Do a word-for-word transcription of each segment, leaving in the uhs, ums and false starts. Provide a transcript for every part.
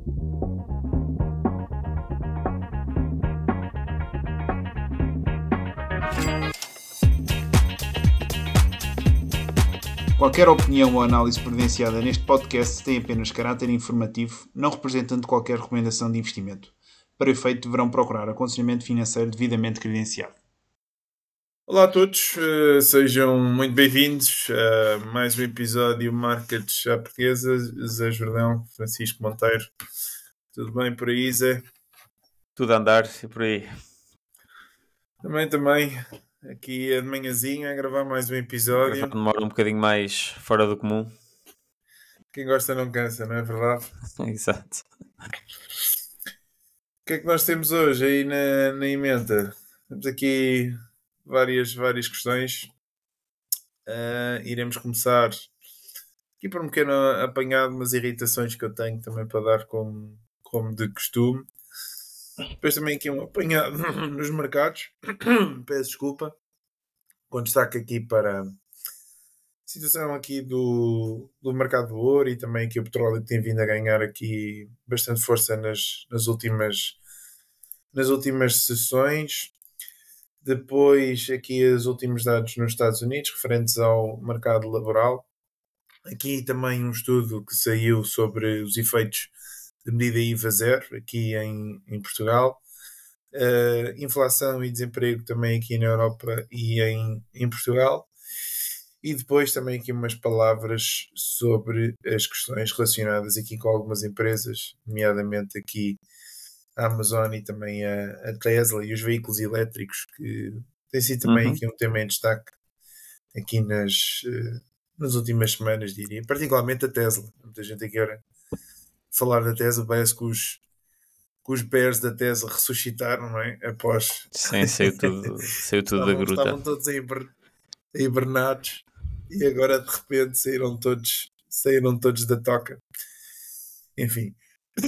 Qualquer opinião ou análise prevenciada neste podcast tem apenas caráter informativo, não representando qualquer recomendação de investimento. Para efeito, deverão procurar aconselhamento financeiro devidamente credenciado. Olá a todos, uh, sejam muito bem-vindos a mais um episódio Markets à Portuguesa. Zé Jordão, Francisco Monteiro, tudo bem por aí, Zé? Tudo a andar e por aí. Também, também. Aqui é de manhãzinha a gravar mais um episódio. Demora um bocadinho mais fora do comum. Quem gosta não cansa, não é verdade? Exato. O que é que nós temos hoje aí na, na emenda? Temos aqui várias, várias questões. Uh, iremos começar aqui por um pequeno apanhado, umas irritações que eu tenho também para dar como, como de costume. Depois também aqui um apanhado nos mercados. Peço desculpa. Com destaque aqui para a situação aqui do, do mercado do ouro e também que o petróleo tem vindo a ganhar aqui bastante força nas, nas, últimas, nas últimas sessões. Depois aqui os últimos dados nos Estados Unidos referentes ao mercado laboral. Aqui também um estudo que saiu sobre os efeitos de medida I V A zero aqui em, em Portugal. Uh, inflação e desemprego também aqui na Europa e em, em Portugal. E depois também aqui umas palavras sobre as questões relacionadas aqui com algumas empresas, nomeadamente aqui a Amazon e também a, a Tesla e os veículos elétricos, que tem sido também Uhum. aqui um tema em destaque aqui nas, uh, nas últimas semanas, diria. Particularmente a Tesla. Muita gente aqui ora falar da Tesla, parece que os, que os bears da Tesla ressuscitaram, não é? Após... Sim, saiu tudo, saiu tudo estavam, da gruta. Estavam todos hiber, hibernados e agora de repente saíram todos, saíram todos da toca. Enfim.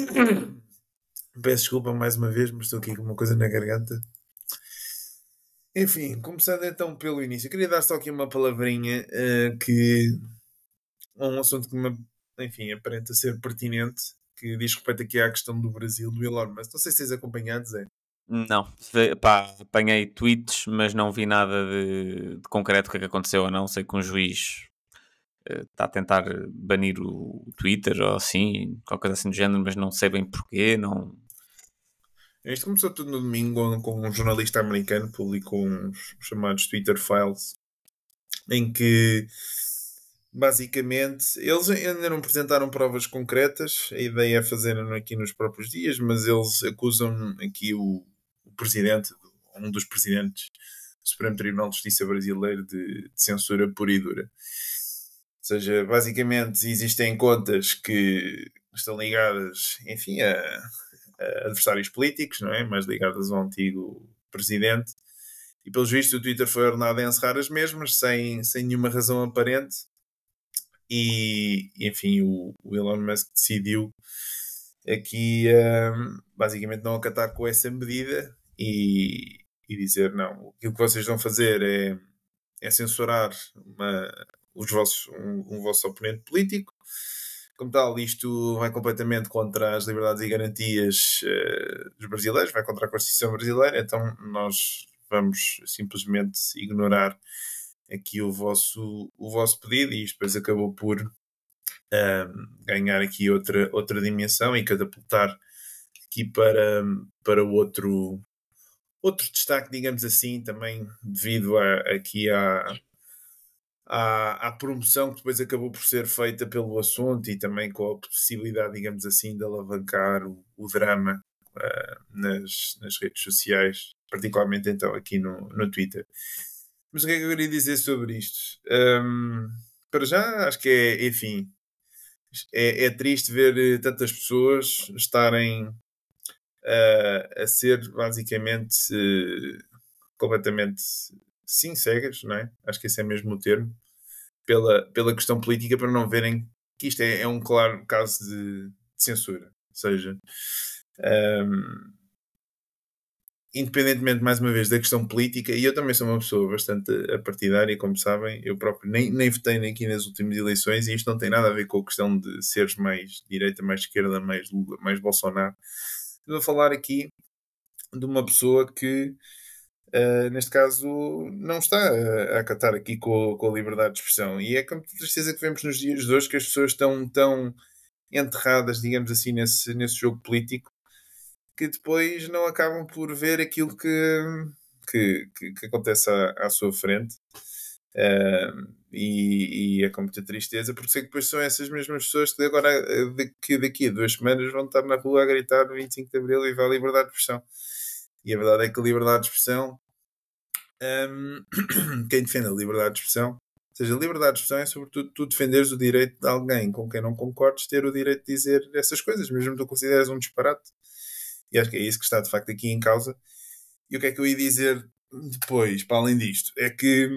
Peço desculpa mais uma vez, mas estou aqui com uma coisa na garganta. Enfim, começando então pelo início. Eu queria dar só aqui uma palavrinha uh, que um assunto que me, enfim, aparenta ser pertinente, que diz respeito aqui à questão do Brasil, do Elon Musk. Não sei se tens acompanhado, Zé. Não, pá, apanhei tweets, mas não vi nada de, de concreto o que é que aconteceu ou não. Sei que um juiz uh, está a tentar banir o Twitter ou assim, qualquer coisa assim do género, mas não sei bem porquê, não... Isto começou tudo no domingo com um jornalista americano, publicou uns chamados Twitter Files, em que basicamente eles ainda não apresentaram provas concretas, a ideia é fazerem aqui nos próprios dias, mas eles acusam aqui o, o presidente, um dos presidentes do Supremo Tribunal de Justiça brasileiro de, de censura pura e dura. Ou seja, basicamente existem contas que estão ligadas, enfim, a, a adversários políticos, não é? Mais ligadas ao antigo presidente. E pelo visto o Twitter foi ordenado a encerrar as mesmas, sem, sem nenhuma razão aparente. E, enfim, o, o Elon Musk decidiu aqui um, basicamente não acatar com essa medida e, e dizer não, aquilo que vocês vão fazer é, é censurar uma, os vossos, um, um vosso oponente político. Como tal, isto vai completamente contra as liberdades e garantias uh, dos brasileiros, vai contra a Constituição brasileira, então nós vamos simplesmente ignorar aqui o vosso, o vosso pedido, e isto depois acabou por um, ganhar aqui outra, outra dimensão e catapultar aqui para, para outro, outro destaque, digamos assim, também devido a, aqui à, à, à promoção que depois acabou por ser feita pelo assunto e também com a possibilidade, digamos assim, de alavancar o, o drama uh, nas, nas redes sociais, particularmente então aqui no, no Twitter. Mas o que é que eu queria dizer sobre isto? Um, para já, acho que é, enfim, é, é triste ver tantas pessoas estarem uh, a ser basicamente uh, completamente sim cegas, não é? Acho que esse é mesmo o termo, pela, pela questão política, para não verem que isto é, é um claro caso de, de censura. Ou seja, um, independentemente, mais uma vez, da questão política, e eu também sou uma pessoa bastante partidária, como sabem, eu próprio nem, nem votei aqui nas últimas eleições, e isto não tem nada a ver com a questão de seres mais direita, mais esquerda, mais Lula, mais Bolsonaro. Estou a falar aqui de uma pessoa que, uh, neste caso, não está a, a acatar aqui com, com a liberdade de expressão. E é com muita tristeza que vemos nos dias de hoje que as pessoas estão tão enterradas, digamos assim, nesse, nesse jogo político, que depois não acabam por ver aquilo que, que, que, que acontece à, à sua frente. Uh, e, e é com muita tristeza, porque sei que depois são essas mesmas pessoas que agora, daqui, daqui a duas semanas, vão estar na rua a gritar no vinte e cinco de Abril e vai a liberdade de expressão. E a verdade é que a liberdade de expressão, um, quem defende a liberdade de expressão, ou seja, a liberdade de expressão é sobretudo tu defenderes o direito de alguém com quem não concordes ter o direito de dizer essas coisas, mesmo que tu consideres um disparate. E acho que é isso que está de facto aqui em causa. E o que é que eu ia dizer depois, para além disto, é que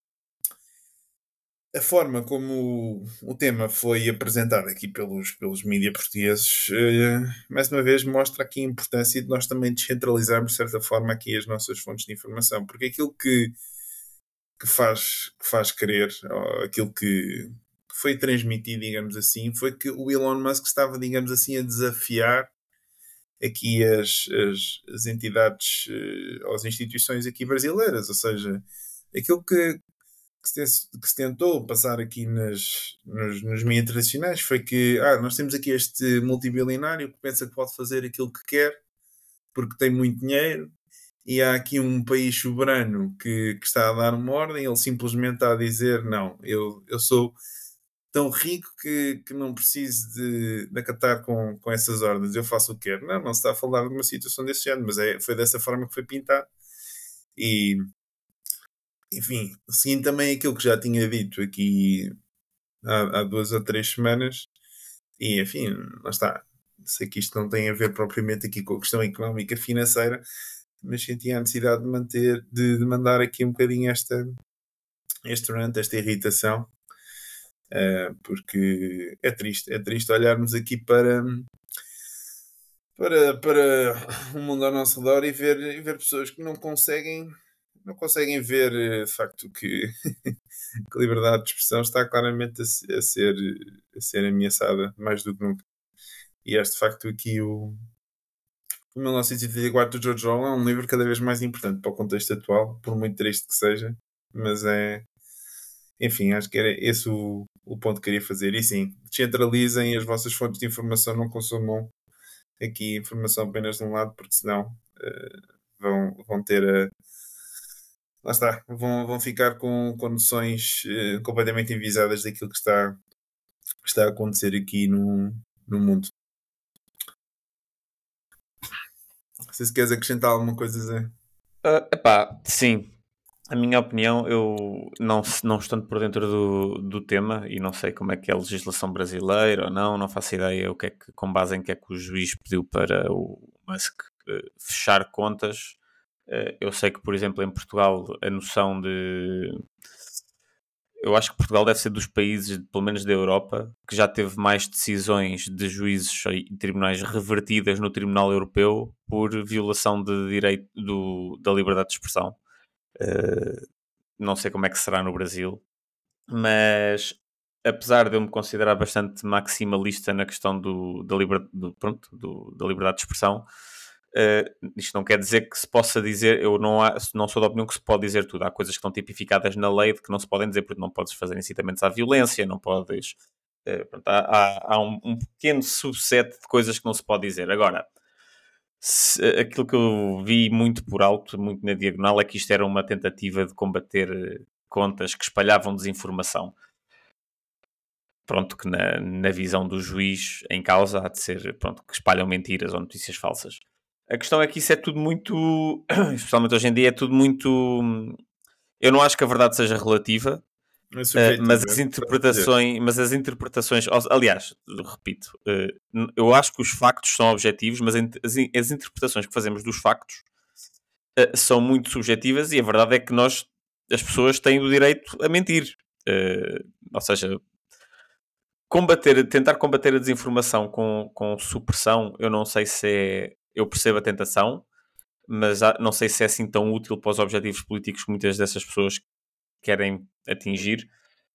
a forma como o tema foi apresentado aqui pelos, pelos mídias portugueses, eh, mais uma vez mostra aqui a importância de nós também descentralizarmos de certa forma aqui as nossas fontes de informação, porque aquilo que, que, faz, que faz crer, aquilo que, que foi transmitido, digamos assim, foi que o Elon Musk estava, digamos assim, a desafiar aqui as, as, as entidades, ou as instituições aqui brasileiras, ou seja, aquilo que que se, que se tentou passar aqui nas, nos, nos meios internacionais foi que ah, nós temos aqui este multibilionário que pensa que pode fazer aquilo que quer porque tem muito dinheiro, e há aqui um país soberano que, que está a dar uma ordem, ele simplesmente está a dizer não, eu, eu sou tão rico que, que não preciso de, de acatar com, com essas ordens, eu faço o que quero. Não, não se está a falar de uma situação desse género, mas é, foi dessa forma que foi pintado. E enfim, seguindo também aquilo que já tinha dito aqui há, há duas ou três semanas, e enfim, lá está. Sei que isto não tem a ver propriamente aqui com a questão económica financeira, mas senti a necessidade de manter, de, de mandar aqui um bocadinho esta, este rant, esta irritação, uh, porque é triste, é triste olharmos aqui para, para, para o mundo ao nosso redor e ver, e ver pessoas que não conseguem não conseguem ver, de facto, que, que a liberdade de expressão está claramente a, a, ser, a ser ameaçada mais do que nunca. E este, de facto, aqui o, o mil novecentos e oitenta e quatro do George Orwell é um livro cada vez mais importante para o contexto atual, por muito triste que seja, mas é... Enfim, acho que era esse o, o ponto que queria fazer. E sim, descentralizem as vossas fontes de informação, não consumam aqui informação apenas de um lado, porque senão uh, vão, vão ter a... Lá está, vão, vão ficar com, com noções uh, completamente enviesadas daquilo que está, que está a acontecer aqui no, no mundo. Se queres acrescentar alguma coisa, Zé? Uh, epá, sim. A minha opinião, eu não, não estando por dentro do, do tema e não sei como é que é a legislação brasileira ou não, não faço ideia o que é que, com base em que é que o juiz pediu para o Musk uh, fechar contas. Uh, eu sei que, por exemplo, em Portugal, a noção de... Eu acho que Portugal deve ser dos países, pelo menos da Europa, que já teve mais decisões de juízes e tribunais revertidas no Tribunal Europeu por violação de direito do, da liberdade de expressão. Uh, não sei como é que será no Brasil, mas apesar de eu me considerar bastante maximalista na questão do, da, liber, do, pronto, do, da liberdade de expressão, uh, isto não quer dizer que se possa dizer, eu não, há, não sou da opinião que se pode dizer tudo. Há coisas que estão tipificadas na lei de que não se podem dizer, porque não podes fazer incitamentos à violência, não podes... Uh, pronto, há há, há um, um pequeno subset de coisas que não se pode dizer. Agora, se, aquilo que eu vi muito por alto, muito na diagonal, é que isto era uma tentativa de combater contas que espalhavam desinformação. Pronto, que na, na visão do juiz em causa há de ser, pronto, que espalham mentiras ou notícias falsas. A questão é que isso é tudo muito, especialmente hoje em dia, é tudo muito... Eu não acho que a verdade seja relativa, é subjetivo, uh, mas, as interpretações, mas as interpretações... Aliás, repito, uh, eu acho que os factos são objetivos, mas as, as interpretações que fazemos dos factos uh, são muito subjetivas, e a verdade é que nós, as pessoas, têm o direito a mentir. Uh, ou seja... Combater, tentar combater a desinformação com, com supressão, eu não sei se é... Eu percebo a tentação, mas há, não sei se é assim tão útil para os objetivos políticos que muitas dessas pessoas querem atingir.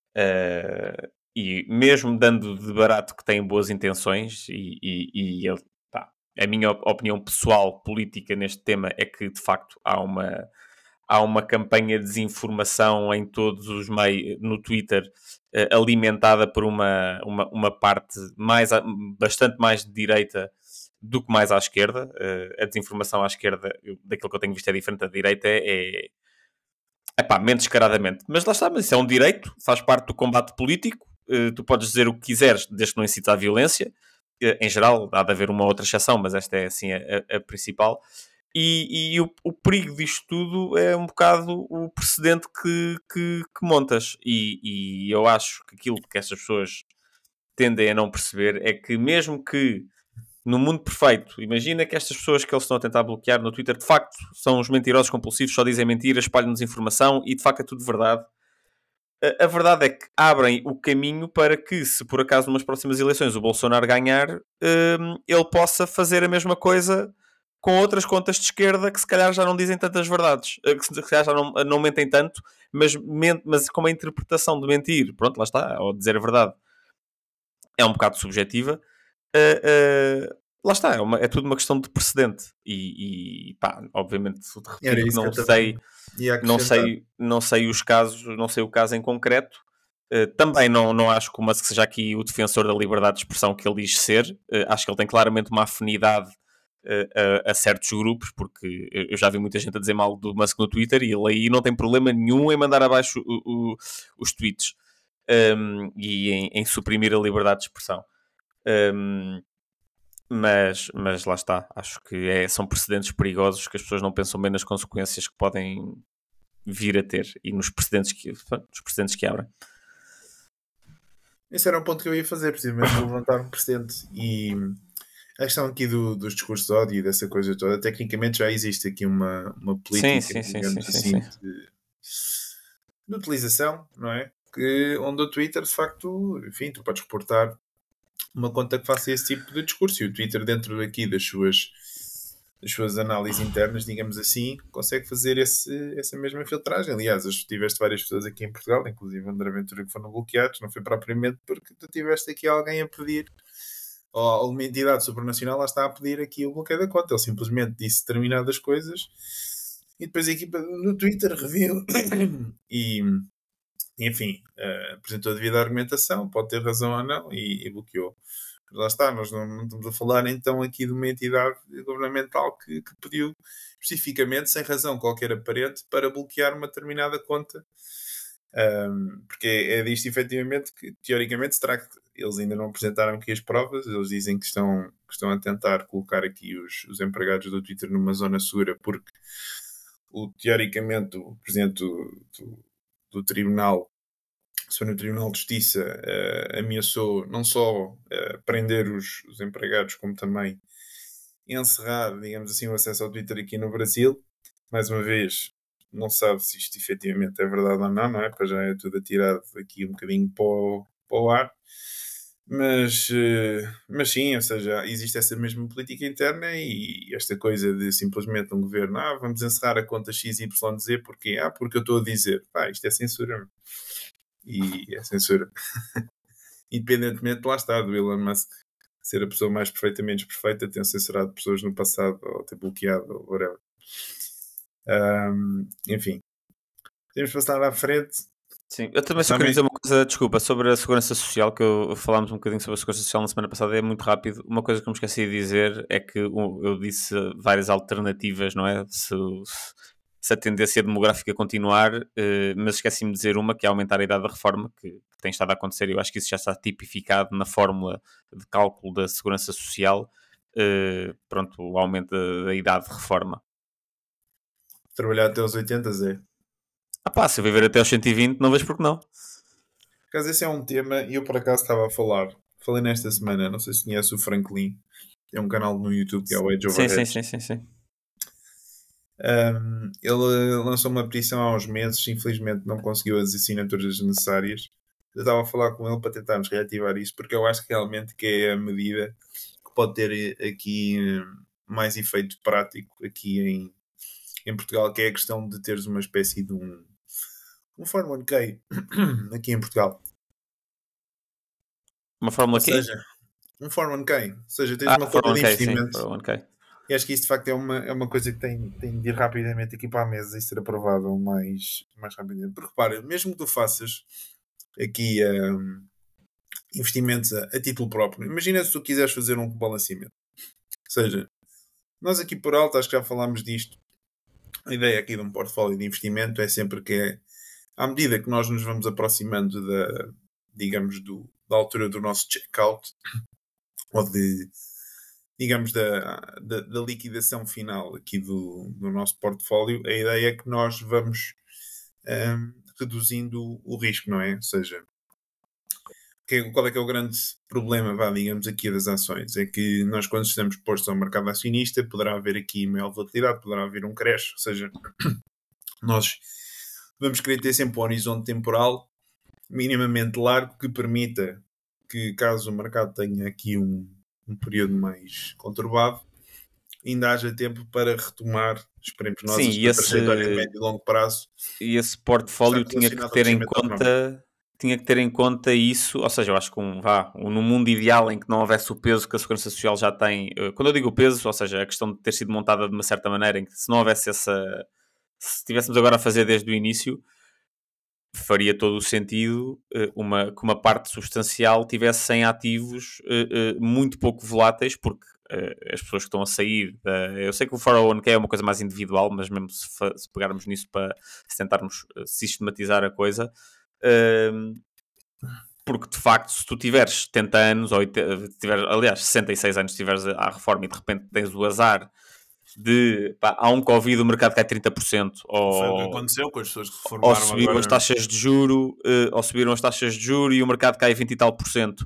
Uh, e mesmo dando de barato que têm boas intenções, e, e, e ele, pá, a minha opinião pessoal política neste tema é que de facto há uma, há uma campanha de desinformação em todos os meios, no Twitter, uh, alimentada por uma, uma, uma parte mais, bastante mais de direita do que mais à esquerda. Uh, a desinformação à esquerda, eu, daquilo que eu tenho visto, é diferente da direita, é, é epá, menos descaradamente. Mas lá está, mas isso é um direito, faz parte do combate político. Uh, tu podes dizer o que quiseres, desde que não incites à violência. Uh, em geral, há de haver uma outra exceção, mas esta é assim a, a principal. E, e o, o perigo disto tudo é um bocado o precedente que, que, que montas. E, e eu acho que aquilo que essas pessoas tendem a não perceber é que mesmo que no mundo perfeito, imagina que estas pessoas que eles estão a tentar bloquear no Twitter, de facto, são os mentirosos compulsivos, só dizem mentiras, espalham desinformação e de facto é tudo verdade. A, a verdade é que abrem o caminho para que, se por acaso nas próximas eleições o Bolsonaro ganhar, hum, ele possa fazer a mesma coisa com outras contas de esquerda que se calhar já não dizem tantas verdades, que se calhar já não, não mentem tanto, mas, ment, mas com uma interpretação de mentir, pronto, lá está, ou dizer a verdade, é um bocado subjetiva. Uh, uh, lá está, é, uma, é tudo uma questão de precedente e, e pá, obviamente de repente não sei não sei, não sei os casos, não sei o caso em concreto. Uh, também não, não acho que o Musk seja aqui o defensor da liberdade de expressão que ele diz ser. Uh, acho que ele tem claramente uma afinidade uh, a, a certos grupos, porque eu já vi muita gente a dizer mal do Musk no Twitter e ele aí não tem problema nenhum em mandar abaixo o, o, os tweets um, e em, em suprimir a liberdade de expressão. Um, mas, mas lá está, acho que é, são precedentes perigosos que as pessoas não pensam bem nas consequências que podem vir a ter e nos precedentes que, nos precedentes que abrem. Esse era um ponto que eu ia fazer, precisamente levantar um precedente. E a questão aqui do, dos discursos de ódio e dessa coisa toda, tecnicamente já existe aqui uma, uma política, sim, sim, digamos sim, assim, sim, sim. De, de utilização, não é? Que, onde o Twitter, de facto, enfim, tu podes reportar uma conta que faça esse tipo de discurso, e o Twitter, dentro daqui das suas, das suas análises internas, digamos assim, consegue fazer esse, essa mesma filtragem. Aliás, tiveste várias pessoas aqui em Portugal, inclusive André Ventura, que foram bloqueados, não foi propriamente porque tu tiveste aqui alguém a pedir, ou uma entidade supranacional lá está a pedir aqui o bloqueio da conta. Ele simplesmente disse determinadas coisas e depois a equipa no Twitter reviu e enfim, uh, apresentou a devida argumentação, pode ter razão ou não, e, e bloqueou. Lá está, nós não, não estamos a falar então aqui de uma entidade governamental que, que pediu especificamente, sem razão qualquer aparente, para bloquear uma determinada conta. Um, porque é, é disto efetivamente que teoricamente se trata. Eles ainda não apresentaram aqui as provas, eles dizem que estão, que estão a tentar colocar aqui os, os empregados do Twitter numa zona segura, porque o, teoricamente o presidente do, do do Tribunal, Supremo Tribunal de Justiça, uh, ameaçou não só uh, prender os, os empregados, como também encerrar, digamos assim, o acesso ao Twitter aqui no Brasil. Mais uma vez, não sabe se isto efetivamente é verdade ou não, não é? Para já é tudo atirado aqui um bocadinho para o, para o ar. Mas, uh, mas sim, ou seja, existe essa mesma política interna e esta coisa de simplesmente um governo, ah, vamos encerrar a conta X Y Z porque, ah, porque eu estou a dizer, pá, isto é censura. E é censura. Independentemente, lá está, do Elon Musk ser a pessoa mais perfeitamente perfeita, ter censurado pessoas no passado ou ter bloqueado ou whatever. Um, enfim, temos de passar à frente. Sim, eu também só queria dizer uma coisa, desculpa, sobre a segurança social, que eu, falámos um bocadinho sobre a segurança social na semana passada, é muito rápido. Uma coisa que eu me esqueci de dizer é que eu disse várias alternativas, não é? Se, se a tendência demográfica continuar, mas esqueci-me de dizer uma, que é aumentar a idade da reforma, que, que tem estado a acontecer, e eu acho que isso já está tipificado na fórmula de cálculo da segurança social, pronto, o aumento da, da idade de reforma. Trabalhar até aos oitenta, Zé. Ah pá, se eu viver até aos cento e vinte, não vejo porque não. Por acaso esse é um tema, e eu por acaso estava a falar, falei nesta semana, não sei se conhece o Franklin, é um canal no YouTube que é o Age Overhead. Sim, sim, sim, sim, sim. Um, ele lançou uma petição há uns meses, infelizmente não conseguiu as assinaturas necessárias. Eu estava a falar com ele para tentarmos reativar isso, porque eu acho que realmente que é a medida que pode ter aqui mais efeito prático aqui em em Portugal, que é a questão de teres uma espécie de um, um quatro um K aqui em Portugal. Uma fórmula Ou quê? seja, um quatro um K, ou seja, tens Ah, uma conta de quatro um K, sim, investimento. quatro um K. E acho que isso de facto é uma, é uma coisa que tem, tem de ir rapidamente aqui para a mesa e ser aprovada o mais, mais rapidamente. Porque repara, mesmo que tu faças aqui um, investimentos a, a título próprio, imagina se tu quiseres fazer um balanceamento. Ou seja, nós aqui por alto, acho que já falámos disto. A ideia aqui de um portfólio de investimento é sempre que é, à medida que nós nos vamos aproximando da, digamos, do, da altura do nosso checkout, ou de, digamos, da, da, da liquidação final aqui do, do nosso portfólio, a ideia é que nós vamos um, reduzindo o risco, não é? Ou seja, que, qual é que é o grande problema, vá, digamos, aqui das ações? É que nós, quando estamos postos ao mercado acionista, poderá haver aqui maior volatilidade, poderá haver um crash, ou seja, nós vamos querer ter sempre um horizonte temporal minimamente largo que permita que, caso o mercado tenha aqui um, um período mais conturbado, ainda haja tempo para retomar, esperemos nós, Sim, a e sua trajetória de esse, médio e longo prazo. e esse Está portfólio tinha que relacionado ao ter em crescimento económico. conta, tinha que ter em conta isso, ou seja, eu acho que um, vá, um, num mundo ideal em que não houvesse o peso que a Segurança Social já tem, eh, quando eu digo o peso, ou seja, a questão de ter sido montada de uma certa maneira, em que se não houvesse essa, se estivéssemos agora a fazer desde o início, faria todo o sentido eh, uma, que uma parte substancial tivesse em ativos eh, eh, muito pouco voláteis, porque eh, as pessoas que estão a sair da... Eu sei que o quatro oh one K é uma coisa mais individual, mas mesmo se, fa- se pegarmos nisso para se tentarmos eh, sistematizar a coisa, eh, porque de facto, se tu tiveres setenta anos, ou oitenta, tiveres, aliás, sessenta e seis anos, tiveres à reforma e de repente tens o azar de pá, há um Covid, o mercado cai trinta por cento, Foi o que ou aconteceu com as pessoas que se ou reformaram subiram as agora. taxas de juro, uh, ou subiram as taxas de juro e o mercado cai vinte e tal por cento.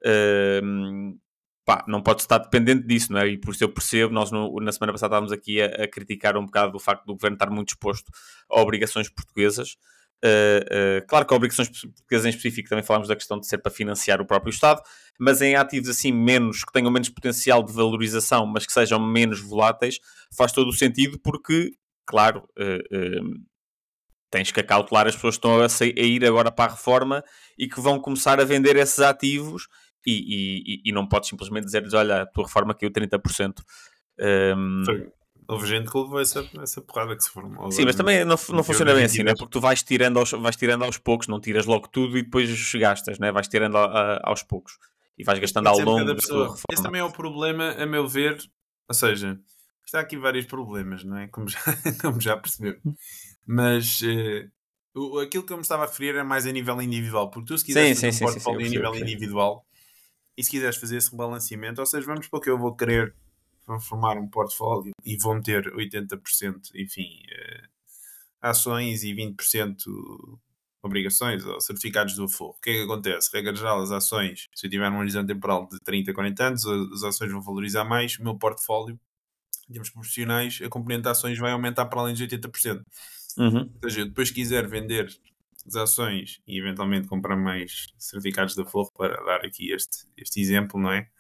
Uh, pá, não pode estar dependente disso, não é? E por isso eu percebo, nós no, na semana passada estávamos aqui a, a criticar um bocado do facto do governo estar muito exposto a obrigações portuguesas. Uh, uh, claro que obrigações portuguesas em específico também falámos da questão de ser para financiar o próprio Estado, mas em ativos assim menos, que tenham menos potencial de valorização, mas que sejam menos voláteis, faz todo o sentido porque, claro, uh, uh, tens que acautelar as pessoas que estão a, sair, a ir agora para a reforma e que vão começar a vender esses ativos e, e, e não podes simplesmente dizer-lhes, olha, a tua reforma caiu trinta por cento. Um... Houve gente que levou essa, essa porrada que se formou. Sim, mas também não, não funciona bem assim, né? Porque tu vais tirando, aos, vais tirando aos poucos, não tiras logo tudo e depois gastas, né? Vais tirando a, a, aos poucos e vais gastando ao longo da tua reforma. Esse também é o problema, a meu ver, ou seja, está aqui vários problemas, não é? Como já, como já percebeu. Mas uh, aquilo que eu me estava a referir é mais a nível individual, porque tu se quiseres sim, fazer sim, um sim, portfólio sim, a nível sim. individual e se quiseres fazer esse rebalanceamento, ou seja, vamos para o que eu vou querer formar um portfólio e vou meter oitenta por cento, enfim, uh, ações e vinte por cento obrigações ou certificados do Aforo. O que é que acontece? Regra geral, as ações, se eu tiver um horizonte temporal de trinta, quarenta anos, as ações vão valorizar mais, o meu portfólio, em termos profissionais, a componente de ações vai aumentar para além de oitenta por cento. Uhum. Ou seja, depois quiser vender as ações e eventualmente comprar mais certificados da Aforo, para dar aqui este, este exemplo, não é?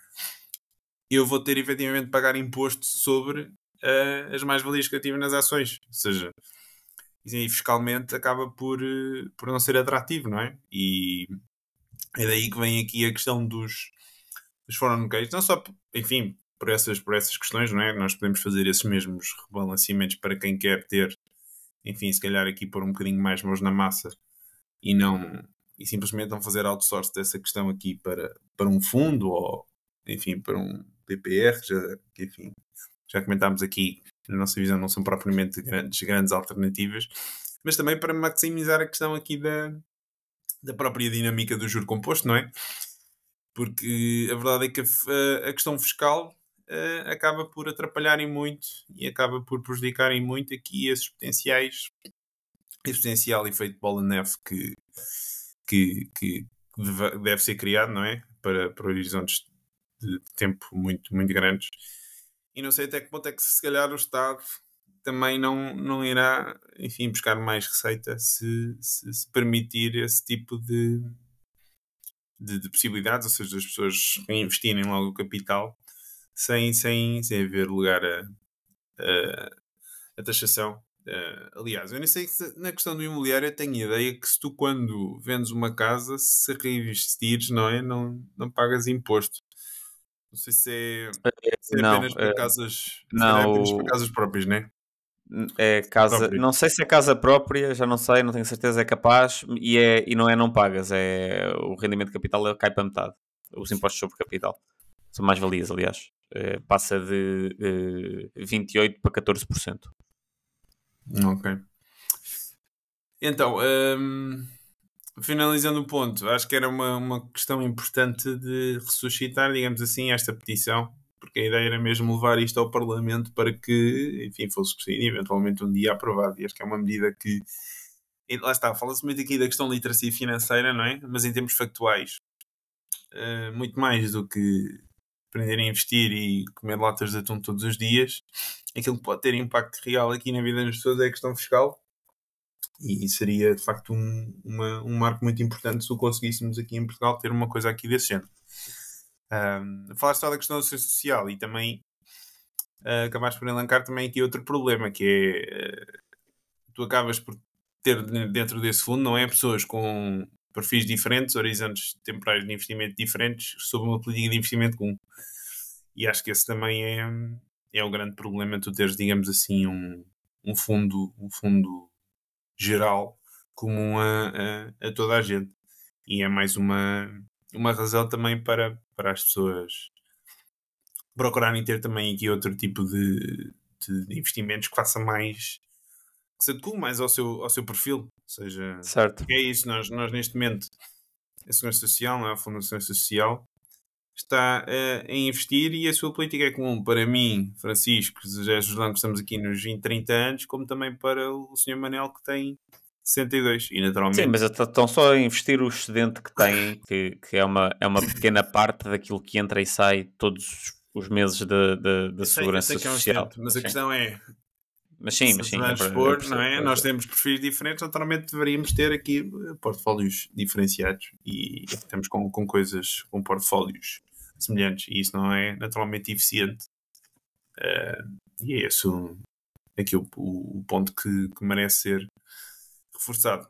Eu vou ter efetivamente de pagar imposto sobre uh, as mais-valias que eu tive nas ações. Ou seja, e fiscalmente acaba por, por não ser atrativo, não é? E é daí que vem aqui a questão dos, dos quatro oh one Ks, não só, enfim, por essas, por essas questões, não é? Nós podemos fazer esses mesmos rebalanceamentos para quem quer ter, enfim, se calhar aqui pôr um bocadinho mais mãos na massa e não, e simplesmente não fazer outsource dessa questão aqui para, para um fundo ou, enfim, para um P P R, já, enfim, já comentámos aqui, na nossa visão não são propriamente grandes, grandes alternativas, mas também para maximizar a questão aqui da, da própria dinâmica do juro composto, não é? Porque a verdade é que a, a questão fiscal uh, acaba por atrapalharem muito e acaba por prejudicarem muito aqui esses potenciais, esse potencial efeito de bola de neve que, que, que deve ser criado, não é? Para, para horizontes de tempo muito, muito grandes. E não sei até que ponto é que se calhar o Estado também não, não irá, enfim, buscar mais receita se, se, se permitir esse tipo de, de, de possibilidades, ou seja, as pessoas investirem logo o capital sem, sem, sem haver lugar a, a, a taxação. Uh, aliás, eu nem sei se na questão do imobiliário eu tenho a ideia que se tu quando vendes uma casa, se reinvestires, não é? Não, não pagas imposto. Não sei se é, se é Não, apenas para eh, casas, se calhar é não, apenas para o- casas próprias, né? é casa, Próprias. não sei se é casa própria, já não sei, não tenho certeza, é capaz, e, é, e não é não pagas, é o rendimento de capital cai para metade, os impostos sobre capital, são mais valias, aliás, Eh, passa de eh, vinte e oito por cento para catorze por cento. Ok. Então, hum, finalizando o ponto, acho que era uma, uma questão importante de ressuscitar, digamos assim, esta petição, porque a ideia era mesmo levar isto ao Parlamento para que, enfim, fosse discutido e eventualmente um dia aprovado. E acho que é uma medida que, e lá está, fala-se muito aqui da questão de literacia financeira, não é? Mas em termos factuais, eh, muito mais do que aprender a investir e comer latas de atum todos os dias, aquilo que pode ter impacto real aqui na vida das pessoas é a questão fiscal. E seria de facto um, uma, um marco muito importante se o conseguíssemos aqui em Portugal ter uma coisa aqui desse género. Um, falaste só da questão da segurança social e também uh, acabaste por elencar também aqui outro problema, que é uh, tu acabas por ter dentro desse fundo, não é? Pessoas com perfis diferentes, horizontes temporais de investimento diferentes, sob uma política de investimento comum. E acho que esse também é, é o grande problema, tu teres, digamos assim, um, um fundo, um fundo geral comum a, a, a toda a gente. E é mais uma, uma razão também para, para as pessoas procurarem ter também aqui outro tipo de, de investimentos que faça mais, que se adeque mais ao seu, ao seu perfil. Ou seja, Certo. é isso, nós, nós neste momento, a Segurança Social, não é? A Fundação Social, está uh, a investir e a sua política é comum para mim, Francisco, José Jordão, que estamos aqui nos vinte, trinta anos, como também para o senhor Manel, que tem sessenta e dois. E naturalmente. Sim, mas estão só a investir o excedente que têm, que, que é, uma, é uma pequena parte daquilo que entra e sai todos os meses da, da, da Eu sei, eu segurança sei que é um social. excedente, mas Mas a sim, questão é, mas sim, se mas sim eu, vamos eu expor, não percebo. é? Eu Nós percebo. temos perfis diferentes, naturalmente deveríamos ter aqui eh, portfólios diferenciados e estamos com, com coisas, com portfólios semelhantes e isso não é naturalmente eficiente. Uh, e é esse o, aqui o, o, o ponto que, que merece ser reforçado.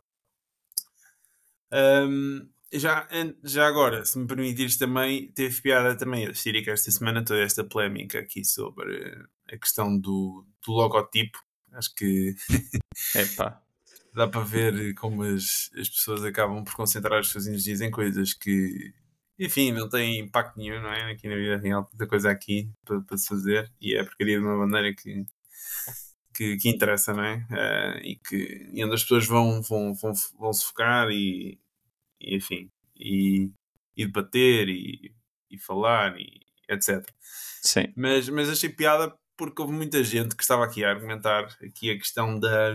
Um, já, já agora, se me permitires também, teve piada também assistir aqui esta semana toda esta polémica aqui sobre a questão do, do logotipo. Acho que Epá, dá para ver como as, as pessoas acabam por concentrar as suas energias em coisas que, enfim, não têm impacto nenhum, não é? Aqui na vida real, tanta coisa aqui para, para se fazer e é a porcaria de uma bandeira que, que, que interessa, não é? Uh, e, que, e onde as pessoas vão, vão, vão, vão se focar e, e enfim, e, e debater e, e falar e etcétera. sim. Mas, mas achei piada porque houve muita gente que estava aqui a argumentar aqui a questão da,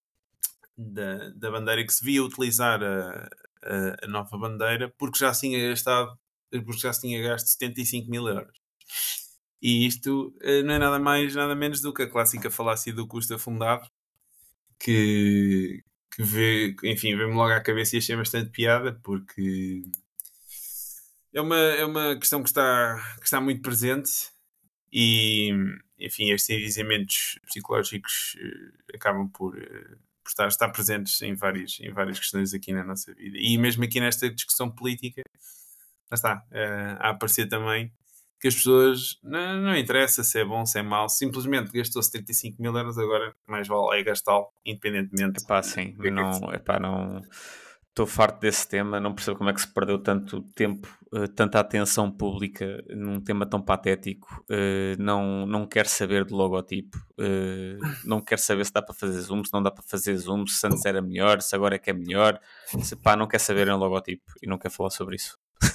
da, da bandeira, que se via utilizar a, a, a nova bandeira porque já se tinha gastado, porque já se tinha gasto setenta e cinco mil euros. E isto eh, não é nada mais, nada menos do que a clássica falácia do custo afundado, que, que vê, enfim, vê-me logo à cabeça e achei bastante piada, porque é uma, é uma questão que está, que está muito presente e, enfim, estes envisiamentos psicológicos eh, acabam por, eh, por estar, estar presentes em várias, em várias questões aqui na nossa vida. E mesmo aqui nesta discussão política, lá está, eh, a aparecer também que as pessoas, não, não interessa se é bom, se é mau, simplesmente gastou setenta e cinco mil euros, agora mais vale é gastá-lo, independentemente Epá, de, sim, do que é que é. não, epá, não estou farto desse tema, não percebo como é que se perdeu tanto tempo, eh, tanta atenção pública num tema tão patético. Eh, não, não quero saber de logotipo, eh, não quero saber se dá para fazer zoom, se não dá para fazer zoom, se antes era melhor, se agora é que é melhor. Se, pá, não quero saber em logotipo e não quero falar sobre isso.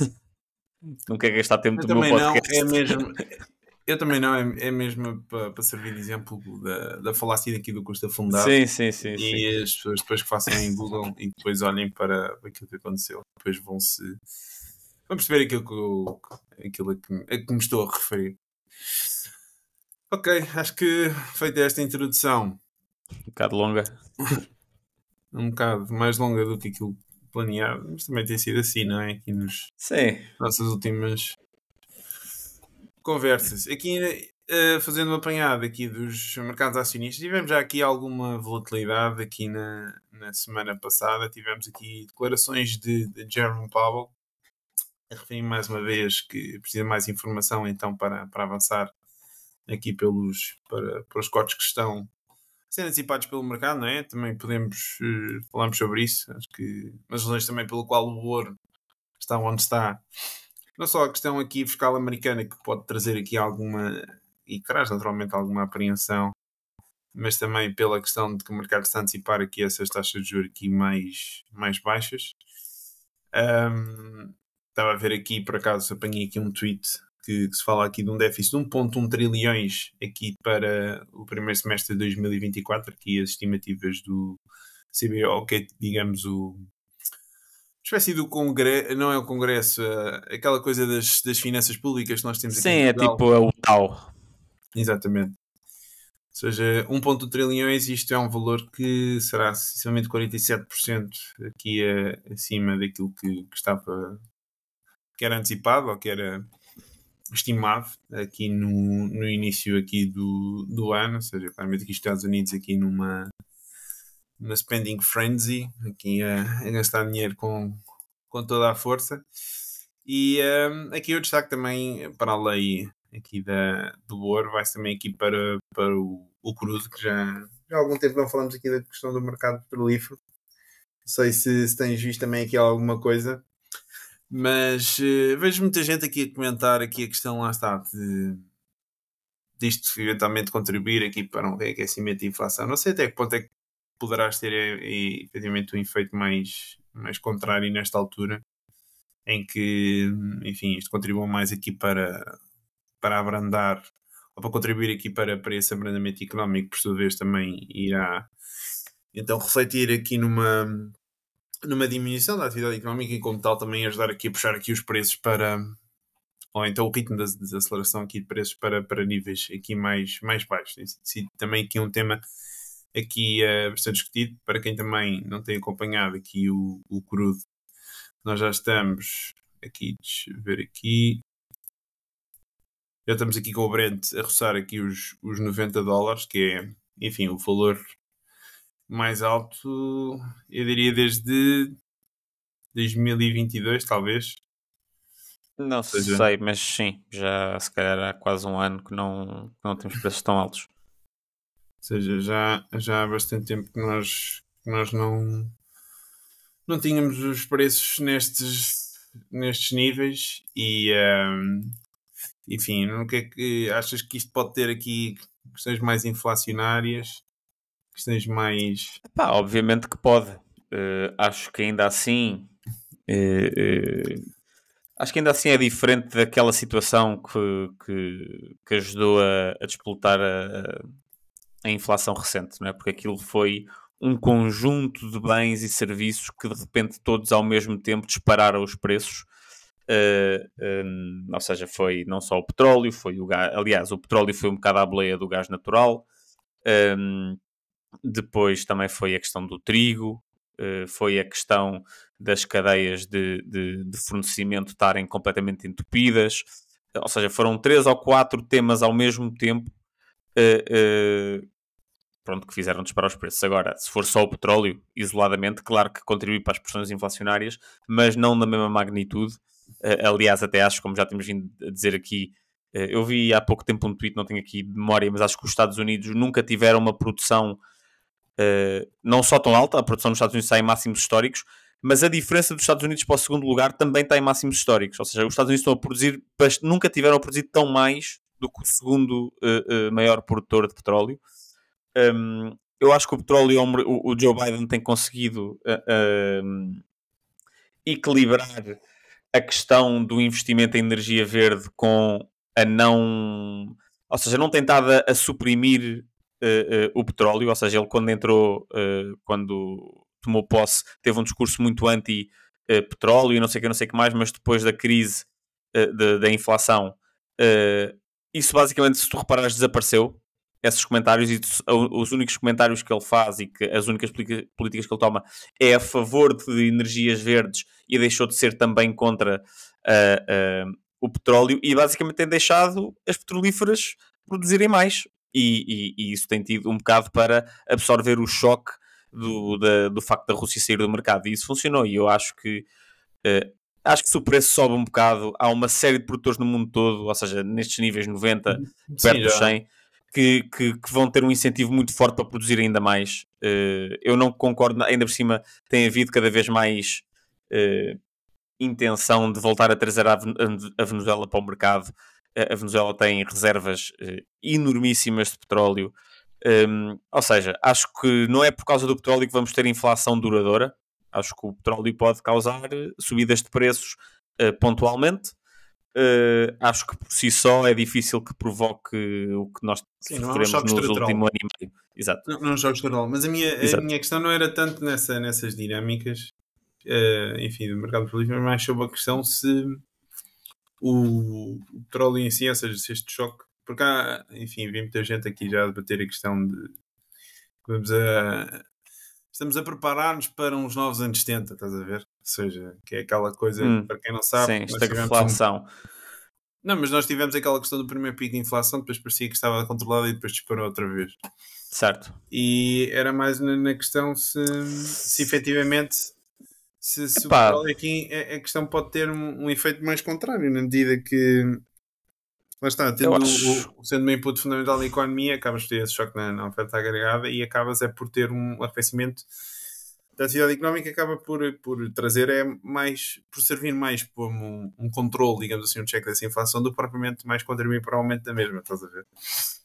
Não quero gastar tempo Eu do meu também não, podcast. é mesmo, eu também não, é, é mesmo para, para servir de exemplo da, da falácia daqui do custo afundado. Sim, sim, sim, sim. E as pessoas depois que façam em Google e depois olhem para aquilo que aconteceu, depois vão se vão perceber aquilo que, eu, aquilo a que, a que me estou a referir. Ok, acho que feita esta introdução, Um bocado longa. um bocado mais longa do que aquilo planeado, mas também tem sido assim, não é? Aqui nos Sim. nossas últimas conversas. Aqui, uh, fazendo um apanhado aqui dos mercados acionistas, tivemos já aqui alguma volatilidade aqui na, na semana passada. Tivemos aqui declarações de, de Jerome Powell. Referi mais uma vez que precisa de mais informação então para, para avançar aqui pelos, para, para os cortes que estão sendo antecipados pelo mercado, não é? Também podemos uh, falarmos sobre isso. Acho que as razões também pelo qual o ouro está onde está. Não só a questão aqui fiscal americana, que pode trazer aqui alguma, e traz naturalmente alguma apreensão, mas também pela questão de que o mercado está a antecipar aqui essas taxas de juros aqui mais, mais baixas. Um, estava a ver aqui, por acaso, apanhei aqui um tweet que, que se fala aqui de um déficit de um vírgula um trilhões aqui para o primeiro semestre de dois mil e vinte e quatro, aqui as estimativas do C B O, que é, digamos, o espécie do congresso, não é o congresso, uh, aquela coisa das, das finanças públicas que nós temos aqui. Sim, é tipo o T A U. Exatamente. Ou seja, um vírgula um trilhões, isto é um valor que será sensivelmente quarenta e sete por cento aqui uh, acima daquilo que, que estava, que era antecipado ou que era estimado aqui no, no início aqui do, do ano. Ou seja, claramente aqui os Estados Unidos aqui numa uma spending frenzy, aqui a, a gastar dinheiro com, com toda a força. E um, aqui eu destaco também para a lei aqui da, do ouro, vai-se também aqui para, para o, o crudo, que já, já há algum tempo não falamos aqui da questão do mercado petrolífero. Não sei se, se tens visto também aqui alguma coisa, mas uh, vejo muita gente aqui a comentar aqui a questão, lá está, de disto eventualmente contribuir aqui para um reaquecimento de inflação. Não sei até que ponto é que poderás ter e, efetivamente um efeito mais, mais contrário nesta altura, em que, enfim, isto contribui mais aqui para, para abrandar, ou para contribuir aqui para, para esse abrandamento económico, por sua vez também irá então refletir aqui numa, numa diminuição da atividade económica e como tal também ajudar aqui a puxar aqui os preços para, ou então o ritmo da desaceleração aqui de preços para, para níveis aqui mais, mais baixos. Tem também aqui um tema aqui é uh, bastante discutido, para quem também não tem acompanhado aqui o, o crudo. Nós já estamos aqui, deixa eu ver aqui, já estamos aqui com o Brent a roçar aqui os, os noventa dólares, que é, enfim, o valor mais alto, eu diria desde dois mil e vinte e dois, talvez. Não seja, sei, mas sim, já se calhar há quase um ano que não, que não temos preços tão altos. Ou seja, já, já há bastante tempo que nós, que nós não, não tínhamos os preços nestes, nestes níveis e, um, enfim, o que é que achas que isto pode ter aqui questões mais inflacionárias, questões mais... Pá, obviamente que pode. Uh, acho que ainda assim... Uh, uh, acho que ainda assim é diferente daquela situação que, que, que ajudou a, a despoltar a, a inflação recente, não é? Porque aquilo foi um conjunto de bens e serviços que de repente todos ao mesmo tempo dispararam os preços. Uh, um, ou seja, foi não só o petróleo, foi o gás, aliás, o petróleo foi um bocado à boleia do gás natural. Um, depois também foi a questão do trigo, uh, foi a questão das cadeias de, de, de fornecimento estarem completamente entupidas. Ou seja, foram três ou quatro temas ao mesmo tempo uh, uh, pronto, que fizeram disparar os preços. Agora, se for só o petróleo, isoladamente, claro que contribui para as pressões inflacionárias, mas não na mesma magnitude. Uh, aliás, até acho, como já temos vindo a dizer aqui, uh, eu vi há pouco tempo um tweet, não tenho aqui de memória, mas acho que os Estados Unidos nunca tiveram uma produção uh, não só tão alta, a produção dos Estados Unidos está em máximos históricos, mas a diferença dos Estados Unidos para o segundo lugar também está em máximos históricos. Ou seja, os Estados Unidos estão a produzir, nunca tiveram a produzir tão mais do que o segundo uh, uh, maior produtor de petróleo. Um, eu acho que o petróleo, o, o Joe Biden tem conseguido uh, uh, equilibrar a questão do investimento em energia verde com a não... Ou seja, não tem estado a, a suprimir uh, uh, o petróleo. Ou seja, ele quando entrou, uh, quando tomou posse, teve um discurso muito anti-petróleo e não sei o que, não sei o que mais, mas depois da crise uh, de, da inflação, uh, isso basicamente, se tu reparares, desapareceu. Esses comentários, e os únicos comentários que ele faz e que as únicas políticas que ele toma é a favor de energias verdes e deixou de ser também contra uh, uh, o petróleo e basicamente tem deixado as petrolíferas produzirem mais. E, e, e isso tem tido um bocado para absorver o choque do, da, do facto da Rússia sair do mercado. E isso funcionou. E eu acho que uh, acho que se o preço sobe um bocado, há uma série de produtores no mundo todo, ou seja, nestes níveis noventa, Sim, perto dos já. cem, que, que, que vão ter um incentivo muito forte para produzir ainda mais. Uh, eu não concordo, ainda por cima tem havido cada vez mais uh, intenção de voltar a trazer a, a Venezuela para o mercado. A Venezuela tem reservas uh, enormíssimas de petróleo. Um, ou seja, acho que não é por causa do petróleo que vamos ter inflação duradoura. Acho que o petróleo pode causar subidas de preços uh, pontualmente. Uh, acho que por si só é difícil que provoque o que nós Sim, não é um sofremos choque nos estrutural. últimos ano e meio. Exato. Não, não é um choque estrutural. Mas a minha, a Exato. minha questão não era tanto nessa, nessas dinâmicas, uh, enfim, do mercado petrolífero, mas mais sobre a questão se o, o petróleo em si, ou seja, se este choque, porque há, enfim, vi muita gente aqui já a debater a questão de vamos a estamos a preparar-nos para uns novos anos setenta, estás a ver? Ou seja, que é aquela coisa, Hum, para quem não sabe, sim, nós esta tivemos um- reflação. não, mas nós tivemos aquela questão do primeiro pico de inflação, depois parecia que estava controlada e depois disparou outra vez. Certo. E era mais na, na questão se, se efetivamente se, se o Epá. petróleo aqui a, a questão pode ter um, um efeito mais contrário, na medida que lá está, tendo Eu acho- o, sendo um input fundamental da economia, acabas por ter esse choque na, na oferta agregada e acabas é por ter um arrefecimento da atividade económica, acaba por, por trazer é mais, por servir mais como um, um controle, digamos assim, um check dessa inflação, do que propriamente mais contribuir para o aumento da mesma, estás a ver?